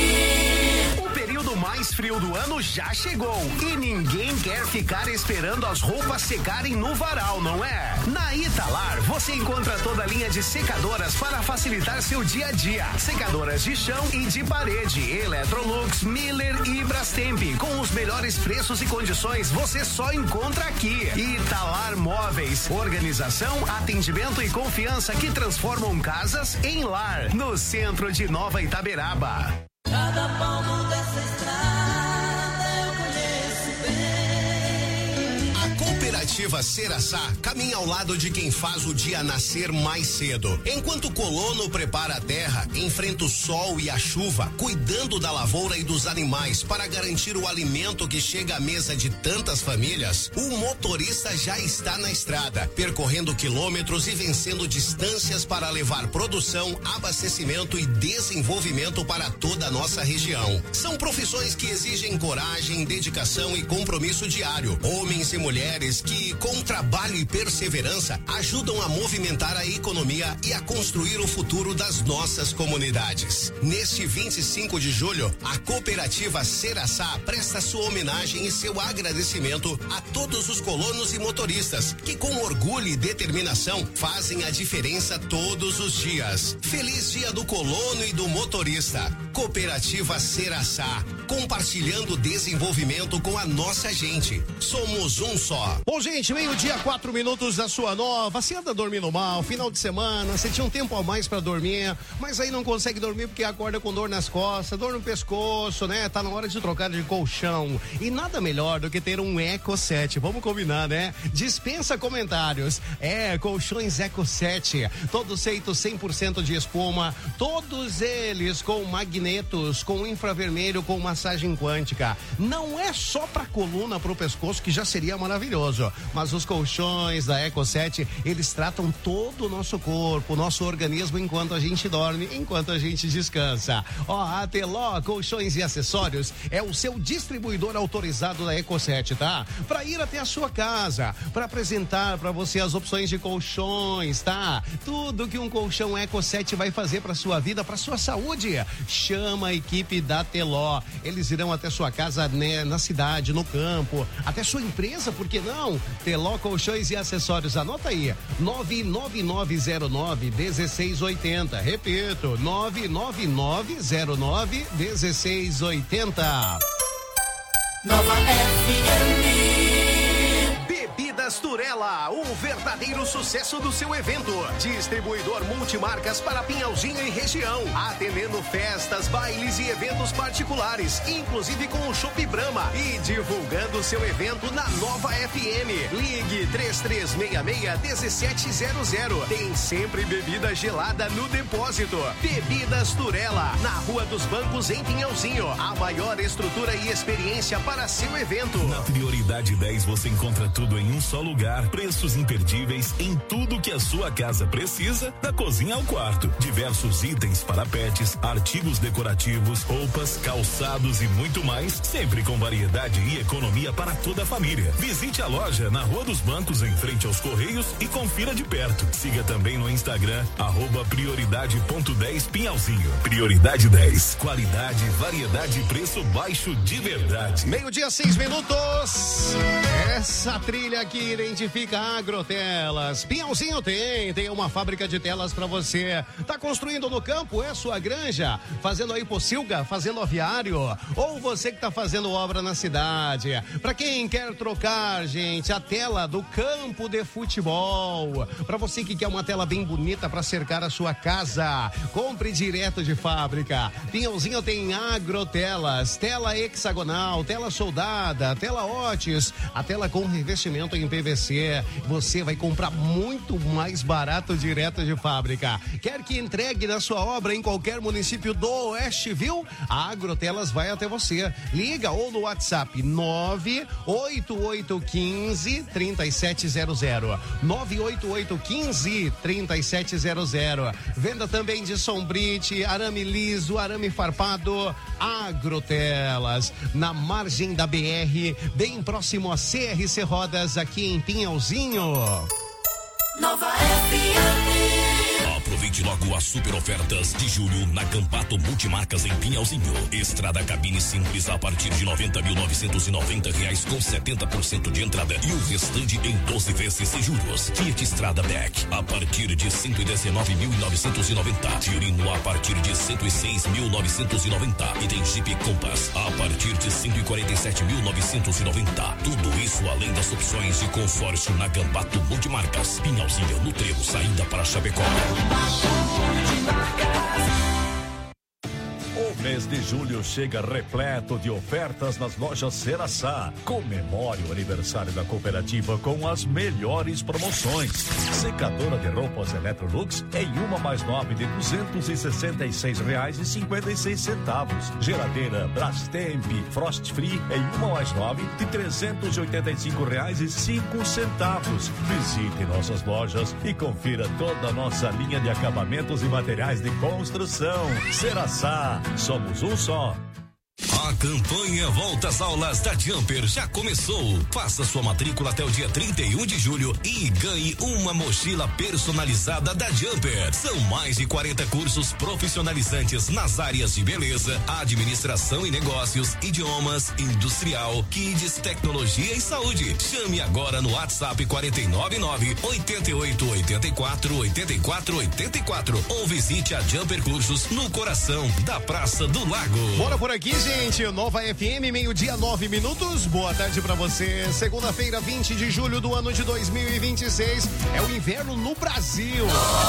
Mais frio do ano já chegou e ninguém quer ficar esperando as roupas secarem no varal, não é? Na Italar você encontra toda a linha de secadoras para facilitar seu dia a dia. Secadoras de chão e de parede, Electrolux, Miller e Brastemp, com os melhores preços e condições você só encontra aqui. Italar Móveis, organização, atendimento e confiança que transformam casas em lar, no centro de Nova Itaberaba. Cada palmo dessa estrada eu conheço bem. A Cooperativa Ceraçá caminha ao lado de quem faz o dia nascer mais cedo. Enquanto o colono prepara a terra, enfrenta o sol e a chuva, cuidando da lavoura e dos animais para garantir o alimento que chega à mesa de tantas famílias, o motorista já está na estrada, percorrendo quilômetros e vencendo distâncias para levar produção, abastecimento e desenvolvimento para toda a nossa região. São profissões que exigem coragem, dedicação e compromisso diário. Homens e mulheres que, com trabalho e perseverança, ajudam a movimentar a economia e a construir o futuro das nossas comunidades. Neste 25 de julho, a Cooperativa Ceraçá presta sua homenagem e seu agradecimento a todos os colonos e motoristas que, com orgulho e determinação, fazem a diferença todos os dias. Feliz Dia do Colono e do Motorista. Cooperativa Ceraçá, compartilhando desenvolvimento com a nossa gente. Somos um só. Bom, gente, meio-dia, 4 minutos da sua nova. Você anda dormindo mal, final de semana, você tinha um tempo a mais pra dormir, mas aí não consegue dormir porque acorda com dor nas costas, dor no pescoço, né? Tá na hora de trocar de colchão. E nada melhor do que ter um Eco 7. Vamos combinar, né? Dispensa comentários. Colchões Eco 7. Todos feitos 100% de espuma. Todos eles com magnetos, com infravermelho, com uma massagem quântica. Não é só pra coluna, pro pescoço, que já seria maravilhoso, mas os colchões da Eco7, eles tratam todo o nosso corpo, nosso organismo enquanto a gente dorme, enquanto a gente descansa. A Teló Colchões e Acessórios é o seu distribuidor autorizado da Eco7, tá? Pra ir até a sua casa, pra apresentar pra você as opções de colchões, tá? Tudo que um colchão Eco7 vai fazer pra sua vida, pra sua saúde. Chama a equipe da Teló. Eles irão até sua casa, né, na cidade, no campo, até sua empresa, por que não? Teló Colchões e Acessórios, anota aí, 99909-1680. Repito, 99909-1680. Nova FM. Bebidas Turela, o verdadeiro sucesso do seu evento. Distribuidor multimarcas para Pinhalzinho e região, atendendo festas, bailes e eventos particulares, inclusive com o Chopp Brahma, e divulgando seu evento na Nova FM. Ligue 3366-1700. Tem sempre bebida gelada no depósito. Bebidas Turela, na Rua dos Bancos, em Pinhalzinho. A maior estrutura e experiência para seu evento. Na Prioridade 10 você encontra tudo em um só lugar, preços imperdíveis em tudo que a sua casa precisa, da cozinha ao quarto. Diversos itens para pets, artigos decorativos, roupas, calçados e muito mais, sempre com variedade e economia para toda a família. Visite a loja na Rua dos Bancos, em frente aos Correios, e confira de perto. Siga também no Instagram, @prioridade.10 Pinhalzinho. Prioridade 10, qualidade, variedade e preço baixo de verdade. 12:06. Essa trilha aqui identifica Agrotelas. Pinhalzinho tem uma fábrica de telas para você. Tá construindo no campo, é sua granja, fazendo aí pocilga, fazendo aviário, ou você que tá fazendo obra na cidade. Para quem quer trocar, gente, a tela do campo de futebol, para você que quer uma tela bem bonita para cercar a sua casa, compre direto de fábrica. Pinhalzinho tem Agrotelas, tela hexagonal, tela soldada, tela Otis, a tela com revestimento em PVC. Você vai comprar muito mais barato direto de fábrica. Quer que entregue na sua obra em qualquer município do Oeste, viu? A Agrotelas vai até você. Liga ou no WhatsApp 98815-3700. 98815-3700. Venda também de sombrite, arame liso, arame farpado. Agrotelas, na margem da BR, bem próximo a CRC Rodas, aqui em Pinhalzinho. Nova FM. Aproveite logo as super ofertas de julho na Campato Multimarcas em Pinhalzinho. Estrada cabine simples a partir de R$90.990 com 70% de entrada e o restante em 12 vezes sem juros. Fiat Strada Beck a partir de R$119.990. Fiorino a partir de R$106.990 e tem Jeep Compass a partir de R$147.990. Tudo isso além das opções de consórcio na Campato Multimarcas. Pinhalzinho, no Trevo, saída para Chapecó. O mês de julho chega repleto de ofertas nas lojas Ceraçá. Comemore o aniversário da cooperativa com as melhores promoções. Secadora de roupas Electrolux em uma mais 9 de R$266,56. Geladeira Brastemp Frost Free em uma mais 9 de R$385,05. Visite nossas lojas e confira toda a nossa linha de acabamentos e materiais de construção. Ceraçá, somos um só. A campanha Volta às Aulas da Jumper já começou. Faça sua matrícula até o dia 31 de julho e ganhe uma mochila personalizada da Jumper. São mais de 40 cursos profissionalizantes nas áreas de beleza, administração e negócios, idiomas, industrial, kids, tecnologia e saúde. Chame agora no WhatsApp 499-8884-8484 ou visite a Jumper Cursos no coração da Praça do Lago. Bora por aqui, gente. Nova FM, 12:09. Boa tarde pra você. Segunda-feira, 20 de julho do ano de 2026. É o inverno no Brasil.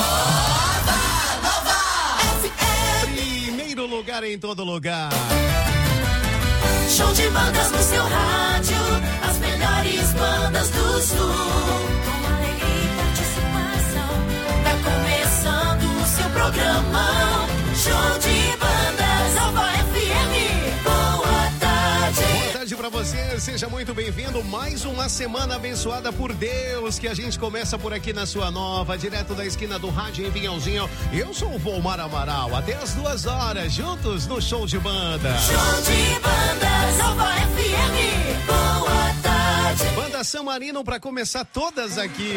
Nova FM. Primeiro lugar em todo lugar. Show de bandas no seu rádio. As melhores bandas do sul. Com alegria e participação. Tá começando o seu programa. Show de bandas, Nova FM. Boa seja muito bem-vindo. Mais uma semana abençoada por Deus, que a gente começa por aqui na Sua Nova, direto da esquina do rádio em Pinhalzinho. Eu sou o Volmar Amaral, até as 2 horas, juntos no Show de Banda. Show de Banda, Nova FM, boa tarde. Banda San Marino pra começar todas aqui.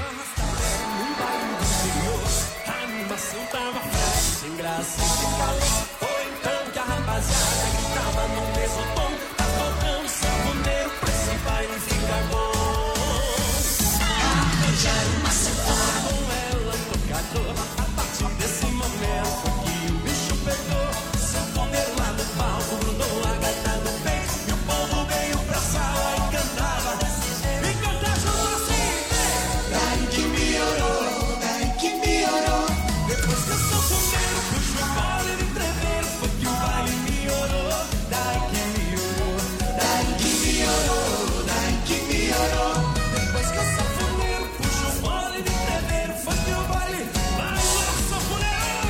A animação tava fraca, sem graça, sem calor. Foi então que a rapaziada gritava no mesmo tom. Tá tocando sanfoneiro pra esse baile ficar bom. Arranjar uma sanfona com ela, tocador. A partir desse momento que o bicho pegou, sanfoneiro lá no palco grudou a gaita no peito. E o povo veio pra sala e cantava. E canta junto assim, daí que melhorou, daí que melhorou. Depois que o sanfoneiro puxou o bola, ele tremeram, foi que o baile melhorou. Daí que melhorou, daí que melhorou, daí que melhorou. Depois que o sanfoneiro puxou o bola, ele tremeram, foi que o baile vai lá, sanfoneiro.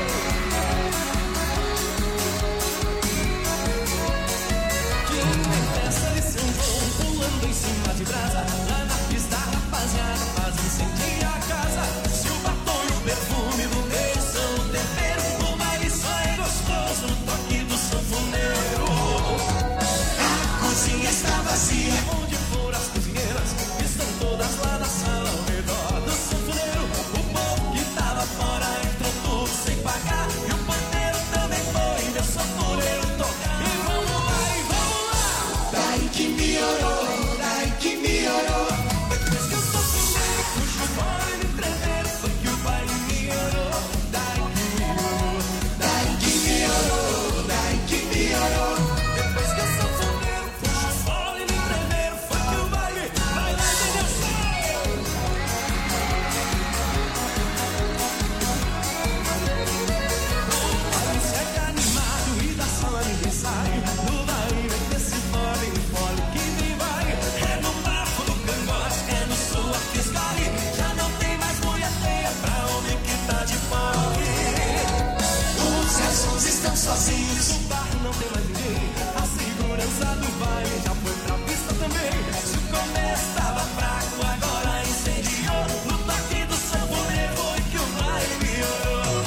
Quem tem festa de São João pulando em cima de brasa, lá na pista rapaziada faz incendiar a casa. Se o batom e o perfume do rei são o tempero, o baile só é gostoso no toque do sanfoneiro. A cozinha está vazia, onde foram as cozinheiras? Estão todas lá na sala ao redor do sanfoneiro. O povo que tava fora entrou tudo sem pagar, e o pandeiro também foi ver o sanfoneiro tocar. E vamos lá, daí que melhorou, daí que melhorou. Depois que o sanfoneiro puxou o bola, ele tremeram, foi que o baile melhorou. Daí que melhorou, daí que melhorou, daí que melhorou. Depois que o sanfoneiro puxou o bola, ele tremeram, foi que o baile vai lá, entendeu? Segue animado e da sala ninguém sai. No baile vai ter se fole, o fole que vem vai. É no bafo do cangote, é no suor que escorre. Já não tem mais mulher feia pra homem que tá de fome. Os garçons estão sozinhos, o bar não tem mais ninguém. A segurança do baile já foi pra pista também. Se o começo tava fraco, agora incendiou. No toque do sanfoneiro foi que o baile melhorou.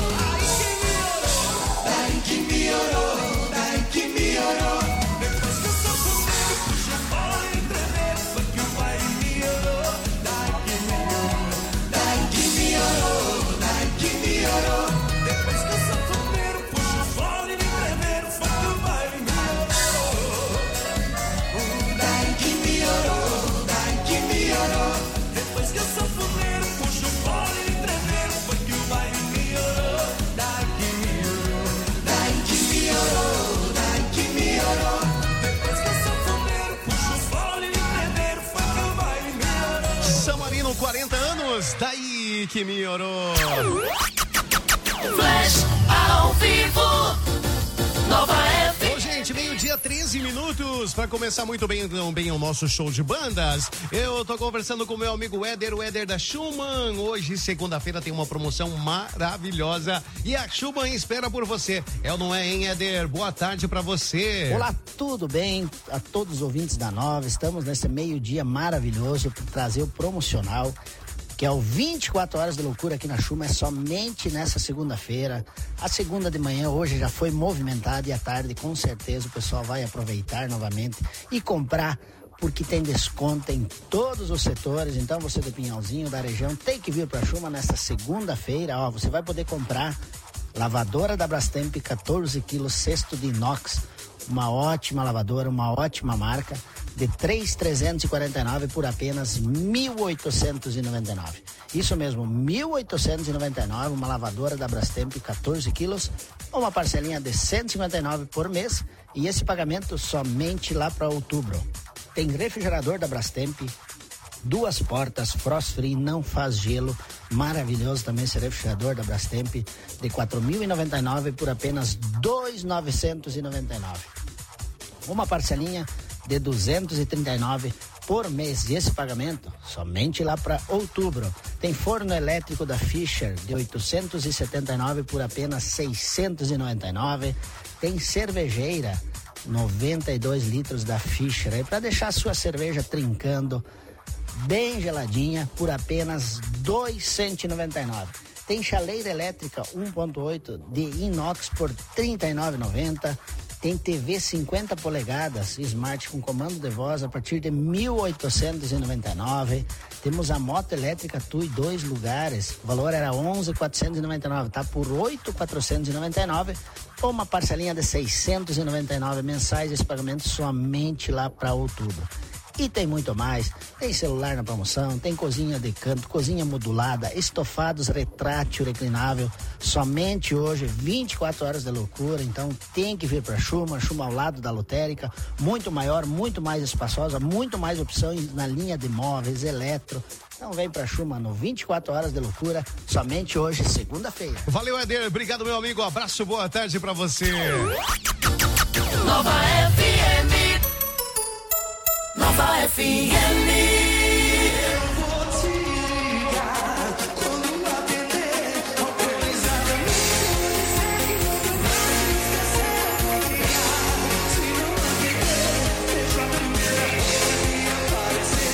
Daí que melhorou, daí que melhorou. Depois que o sanfoneiro puxou a bola e tremeram, foi que o baile melhorou. Daí que melhorou, daí que melhorou, daí que melhorou. Depois que o sanfoneiro puxou a bola e tremeram, foi que o baile melhorou. Daí que melhorou, daí que melhorou. Depois que o sanfoneiro puxou a bola e tremeram, foi que o baile melhorou. Daí que melhorou, daí que melhorou, daí que melhorou. Depois que o sanfoneiro puxou a bola e tremeram, foi que o baile melhorou. San Marino, 40 anos, daí que melhorou. Flash ao vivo, Nova FM. Ô, gente, meio-dia, 13 minutos, pra começar muito bem o nosso show de bandas. Eu tô conversando com o meu amigo Éder, o Éder da Schumann. Hoje, segunda-feira, tem uma promoção maravilhosa e a Schumann espera por você. É ou não é, hein, Éder? Boa tarde pra você. Olá, tudo bem? A todos os ouvintes da Nova, estamos nesse meio-dia maravilhoso para trazer o promocional, que é o 24 horas de loucura aqui na Schumann. É somente nessa segunda-feira. A segunda de manhã hoje já foi movimentada e à tarde com certeza o pessoal vai aproveitar novamente e comprar, porque tem desconto em todos os setores. Então você do Pinhalzinho, da região, tem que vir para a Schumann nessa segunda-feira. Ó, você vai poder comprar lavadora da Brastemp 14 quilos, cesto de inox, uma ótima lavadora, uma ótima marca, de 3.349 por apenas 1.899. Isso mesmo, 1.899, uma lavadora da Brastemp 14 quilos, uma parcelinha de 159 por mês, e esse pagamento somente lá para outubro. Tem refrigerador da Brastemp, 2 portas, frost free, não faz gelo, maravilhoso também esse refrigerador da Brastemp, de 4.099 por apenas 2.999. Uma parcelinha de 239 por mês, e esse pagamento somente lá para outubro. Tem forno elétrico da Fischer de 879 por apenas 699. Tem cervejeira 92 litros da Fischer aí, para deixar a sua cerveja trincando, bem geladinha, por apenas R$ 2,99. Tem chaleira elétrica 1.8 de inox por R$ 39,90. Tem TV 50 polegadas Smart com comando de voz a partir de R$ 1.899. Temos a moto elétrica TUI 2 lugares, o valor era R$ 11.499, tá por R$ 8.499, ou uma parcelinha de R$ 699 mensais, esse pagamento somente lá para outubro. E tem muito mais, tem celular na promoção, tem cozinha de canto, cozinha modulada, estofados retrátil reclinável, somente hoje, 24 horas de loucura, então tem que vir para Chuma ao lado da lotérica, muito maior, muito mais espaçosa, muito mais opções na linha de móveis, eletro. Então vem pra Chuma no 24 horas de loucura, somente hoje, segunda-feira. Valeu, Éder, obrigado, meu amigo, abraço, boa tarde pra você. Nova FM. Nova FM. Eu vou te ligar quando atender. Coisa da minha, se não atender, deixa a primeira coisa me aparecer.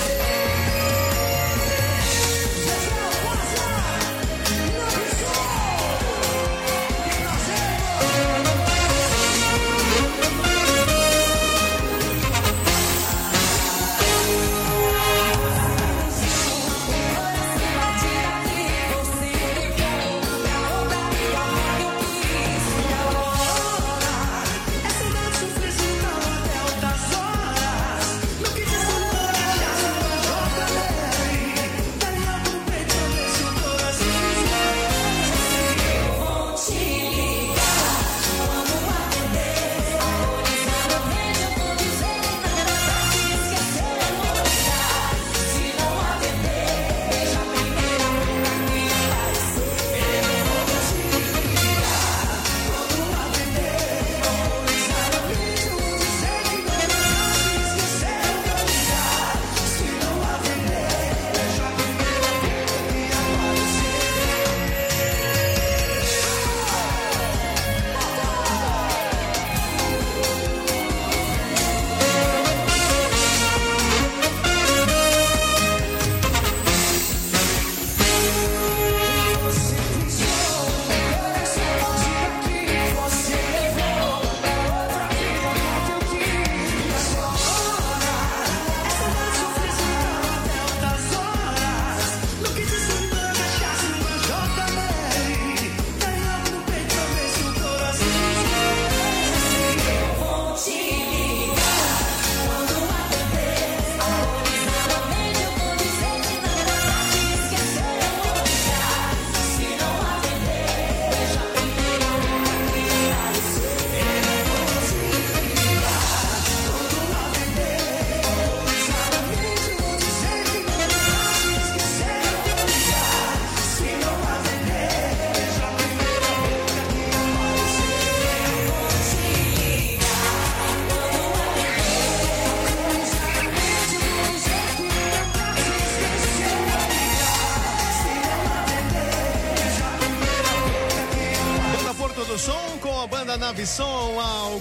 Navisson,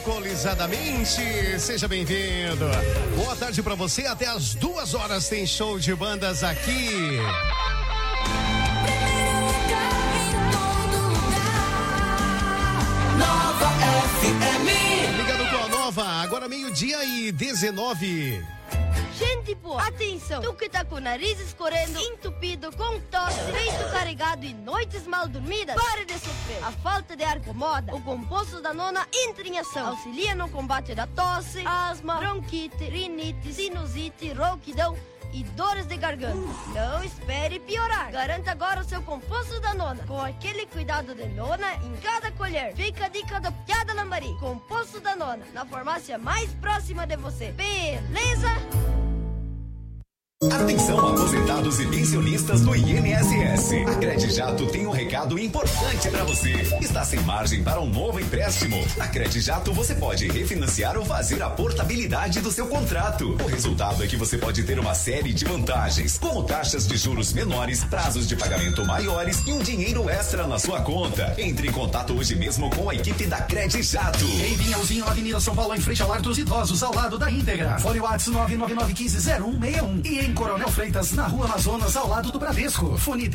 alcoolizadamente, seja bem-vindo. Boa tarde pra você, até as 2 horas tem show de bandas aqui. Nova FM. Ligado com a Nova, agora 12:19. Gente boa, atenção! Tu que tá com o nariz escorrendo, entupido, com tosse, peito carregado e noites mal dormidas, pare de sofrer. A falta de ar incomoda, o composto da Nona entra em ação. Auxilia no combate da tosse, asma, bronquite, rinite, sinusite, rouquidão e dores de garganta. Não espere piorar. Garanta agora o seu composto da Nona, com aquele cuidado de Nona em cada colher. Fica a dica do Piada Lambari. Composto da Nona, na farmácia mais próxima de você. Beleza? Atenção, aposentado aposentados e pensionistas do INSS. A Credijato tem um recado importante para você. Está sem margem para um novo empréstimo? Na Credijato você pode refinanciar ou fazer a portabilidade do seu contrato. O resultado é que você pode ter uma série de vantagens, como taxas de juros menores, prazos de pagamento maiores e um dinheiro extra na sua conta. Entre em contato hoje mesmo com a equipe da Credijato. Em Pinhalzinho, Avenida São Paulo, em frente ao Lar dos Idosos, ao lado da Íntegra. Fone WhatsApp 999150161. E em Coronel Freitas, na Rua Amazonas, ao lado do Bradesco. Fone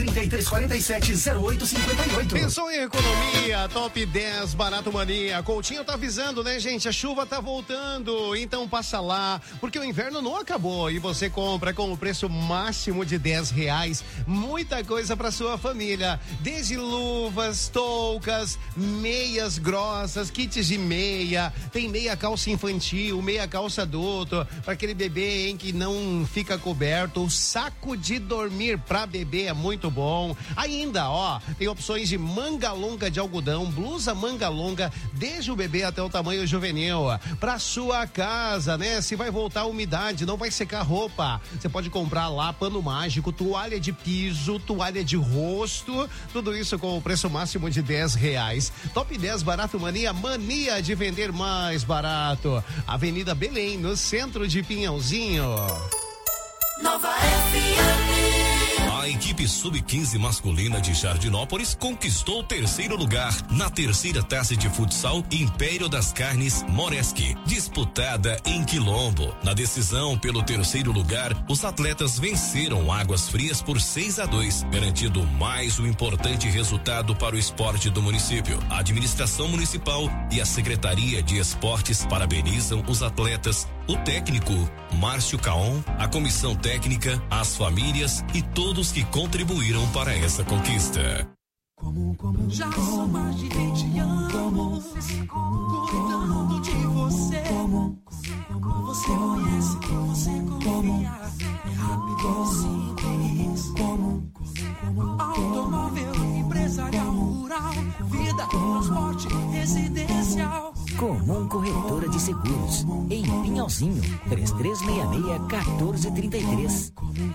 3347-0858. Pensou em economia? Top 10 Barato Mania. Coutinho tá avisando, né, gente? A chuva tá voltando, então passa lá, porque o inverno não acabou e você compra com o preço máximo de R$10. Muita coisa pra sua família, desde luvas, toucas, meias grossas, kits de meia, tem meia calça infantil, meia calça adulto, pra aquele bebê, hein, que não fica coberto, saco de dormir pra bebê é muito bom. Ainda, ó, tem opções de manga longa de algodão, blusa manga longa, desde o bebê até o tamanho juvenil, pra sua casa, né? Se vai voltar a umidade, não vai secar a roupa, você pode comprar lá pano mágico, toalha de piso, toalha de rosto, tudo isso com o preço máximo de R$10. Top 10 Barato Mania, mania de vender mais barato. Avenida Belém, no centro de Pinhalzinho. Nova FM. A equipe sub-15 masculina de Jardinópolis conquistou o 3º lugar na 3ª taça de futsal Império das Carnes Moreski, disputada em Quilombo. Na decisão pelo 3º lugar, os atletas venceram Águas Frias por 6-2, garantindo mais um importante resultado para o esporte do município. A administração municipal e a Secretaria de Esportes parabenizam os atletas, o técnico Márcio Caon, a comissão técnica, as famílias e todos que contribuíram para essa conquista. Já são mais de 20 anos cuidando de você. Você conhece, você confia. É rápido, simples. Automóvel, empresarial, rural, vida, transporte, residencial. Comum Corretora de Seguros, em Pinhalzinho, 3366-1433.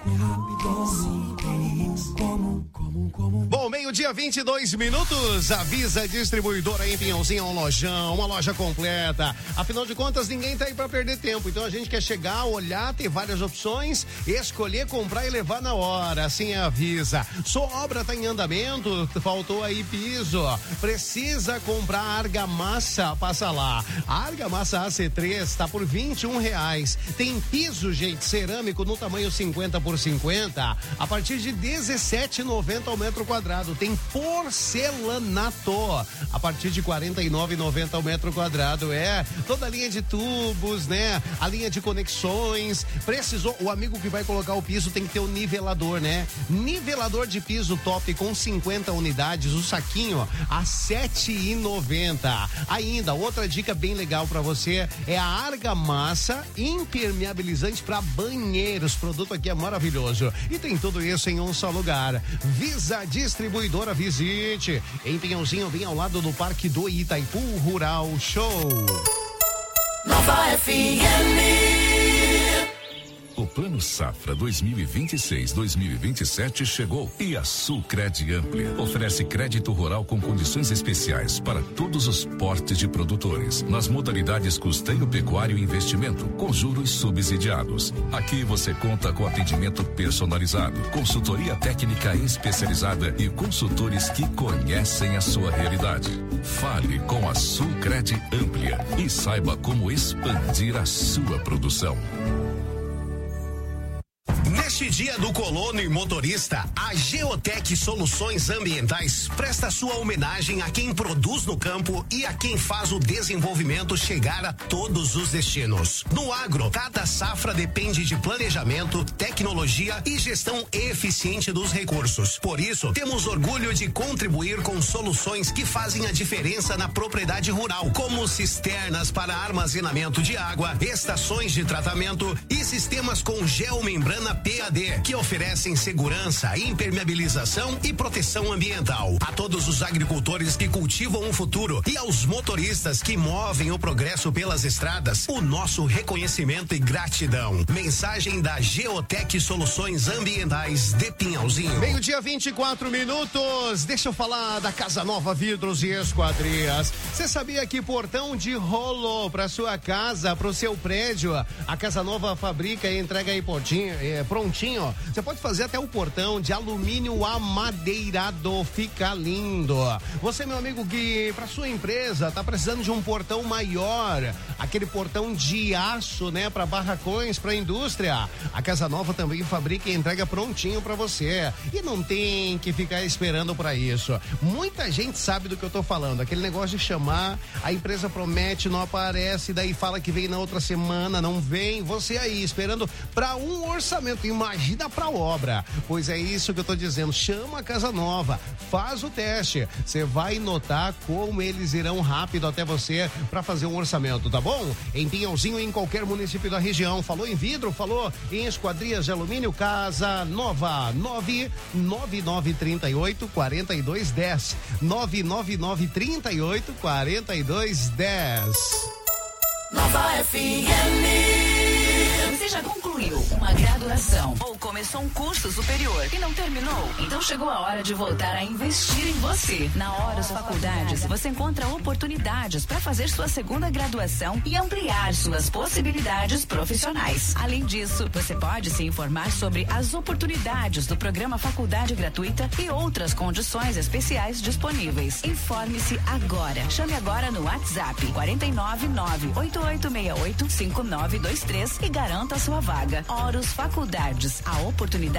Bom, meio-dia 22 minutos, Avisa Distribuidora em Pinhalzinho, um lojão, uma loja completa. Afinal de contas, ninguém tá aí pra perder tempo, então a gente quer chegar, olhar, ter várias opções, escolher, comprar e levar na hora, assim é a Avisa. Sua obra tá em andamento, faltou aí piso, precisa comprar argamassa, passa lá. A argamassa AC3 tá por R$21. Tem piso, gente, cerâmico no tamanho 50x50, a partir de R$17,90 ao metro quadrado. Tem porcelanato a partir de R$49,90 ao metro quadrado. É, toda a linha de tubos, né? A linha de conexões. Precisou, o amigo que vai colocar o piso tem que ter o nivelador, né? Nivelador de piso top com 50 unidades, o saquinho a R$7,90. Ainda, outra dica bem legal pra você é a argamassa impermeabilizante para banheiros. O produto aqui é maravilhoso e tem tudo isso em um só lugar. Visa Distribuidora, visite em Pinhalzinho, bem ao lado do Parque do Itaipu Rural Show. Nova FM. O Plano Safra 2026-2027 chegou e a Sulcred Amplia oferece crédito rural com condições especiais para todos os portes de produtores, nas modalidades custeio pecuário e investimento, com juros subsidiados. Aqui você conta com atendimento personalizado, consultoria técnica especializada e consultores que conhecem a sua realidade. Fale com a Sulcred Amplia e saiba como expandir a sua produção. Neste dia do colono e motorista, a Geotec Soluções Ambientais presta sua homenagem a quem produz no campo e a quem faz o desenvolvimento chegar a todos os destinos. No agro, cada safra depende de planejamento, tecnologia e gestão eficiente dos recursos. Por isso, temos orgulho de contribuir com soluções que fazem a diferença na propriedade rural, como cisternas para armazenamento de água, estações de tratamento e sistemas com geomembrana PA PAD, que oferecem segurança, impermeabilização e proteção ambiental. A todos os agricultores que cultivam o futuro e aos motoristas que movem o progresso pelas estradas, o nosso reconhecimento e gratidão. Mensagem da Geotec Soluções Ambientais de Pinhalzinho. Meio-dia, 24 minutos. Deixa eu falar da Casa Nova Vidros e Esquadrias. Você sabia que portão de rolo para sua casa, para o seu prédio, a Casa Nova fabrica e entrega aí prontinho. Você pode fazer até o portão de alumínio amadeirado, fica lindo. Você, meu amigo, que para sua empresa tá precisando de um portão maior, aquele portão de aço, né, para barracões, para indústria. A Casa Nova também fabrica e entrega prontinho para você. E não tem que ficar esperando para isso. Muita gente sabe do que eu tô falando. Aquele negócio de chamar, a empresa promete, não aparece, daí fala que vem na outra semana, não vem. Você aí esperando para um orçamento. Imagina para obra. Pois é isso que eu tô dizendo. Chama a Casa Nova, faz o teste. Você vai notar como eles irão rápido até você para fazer um orçamento, tá bom? Em Pinhalzinho, em qualquer município da região. Falou em vidro, falou em esquadrias de alumínio, Casa Nova, 99938-4210. 99938-4210. Nova FM. Você já concluiu uma graduação ou começou um curso superior e não terminou? Então chegou a hora de voltar a investir em você. Na Horus Faculdades, você encontra oportunidades para fazer sua segunda graduação e ampliar suas possibilidades profissionais. Além disso, você pode se informar sobre as oportunidades do programa Faculdade Gratuita e outras condições especiais disponíveis. Informe-se agora. Chame agora no WhatsApp 499-8868-5923 e garanta a sua vaga. Horus Faculdades, a oportunidade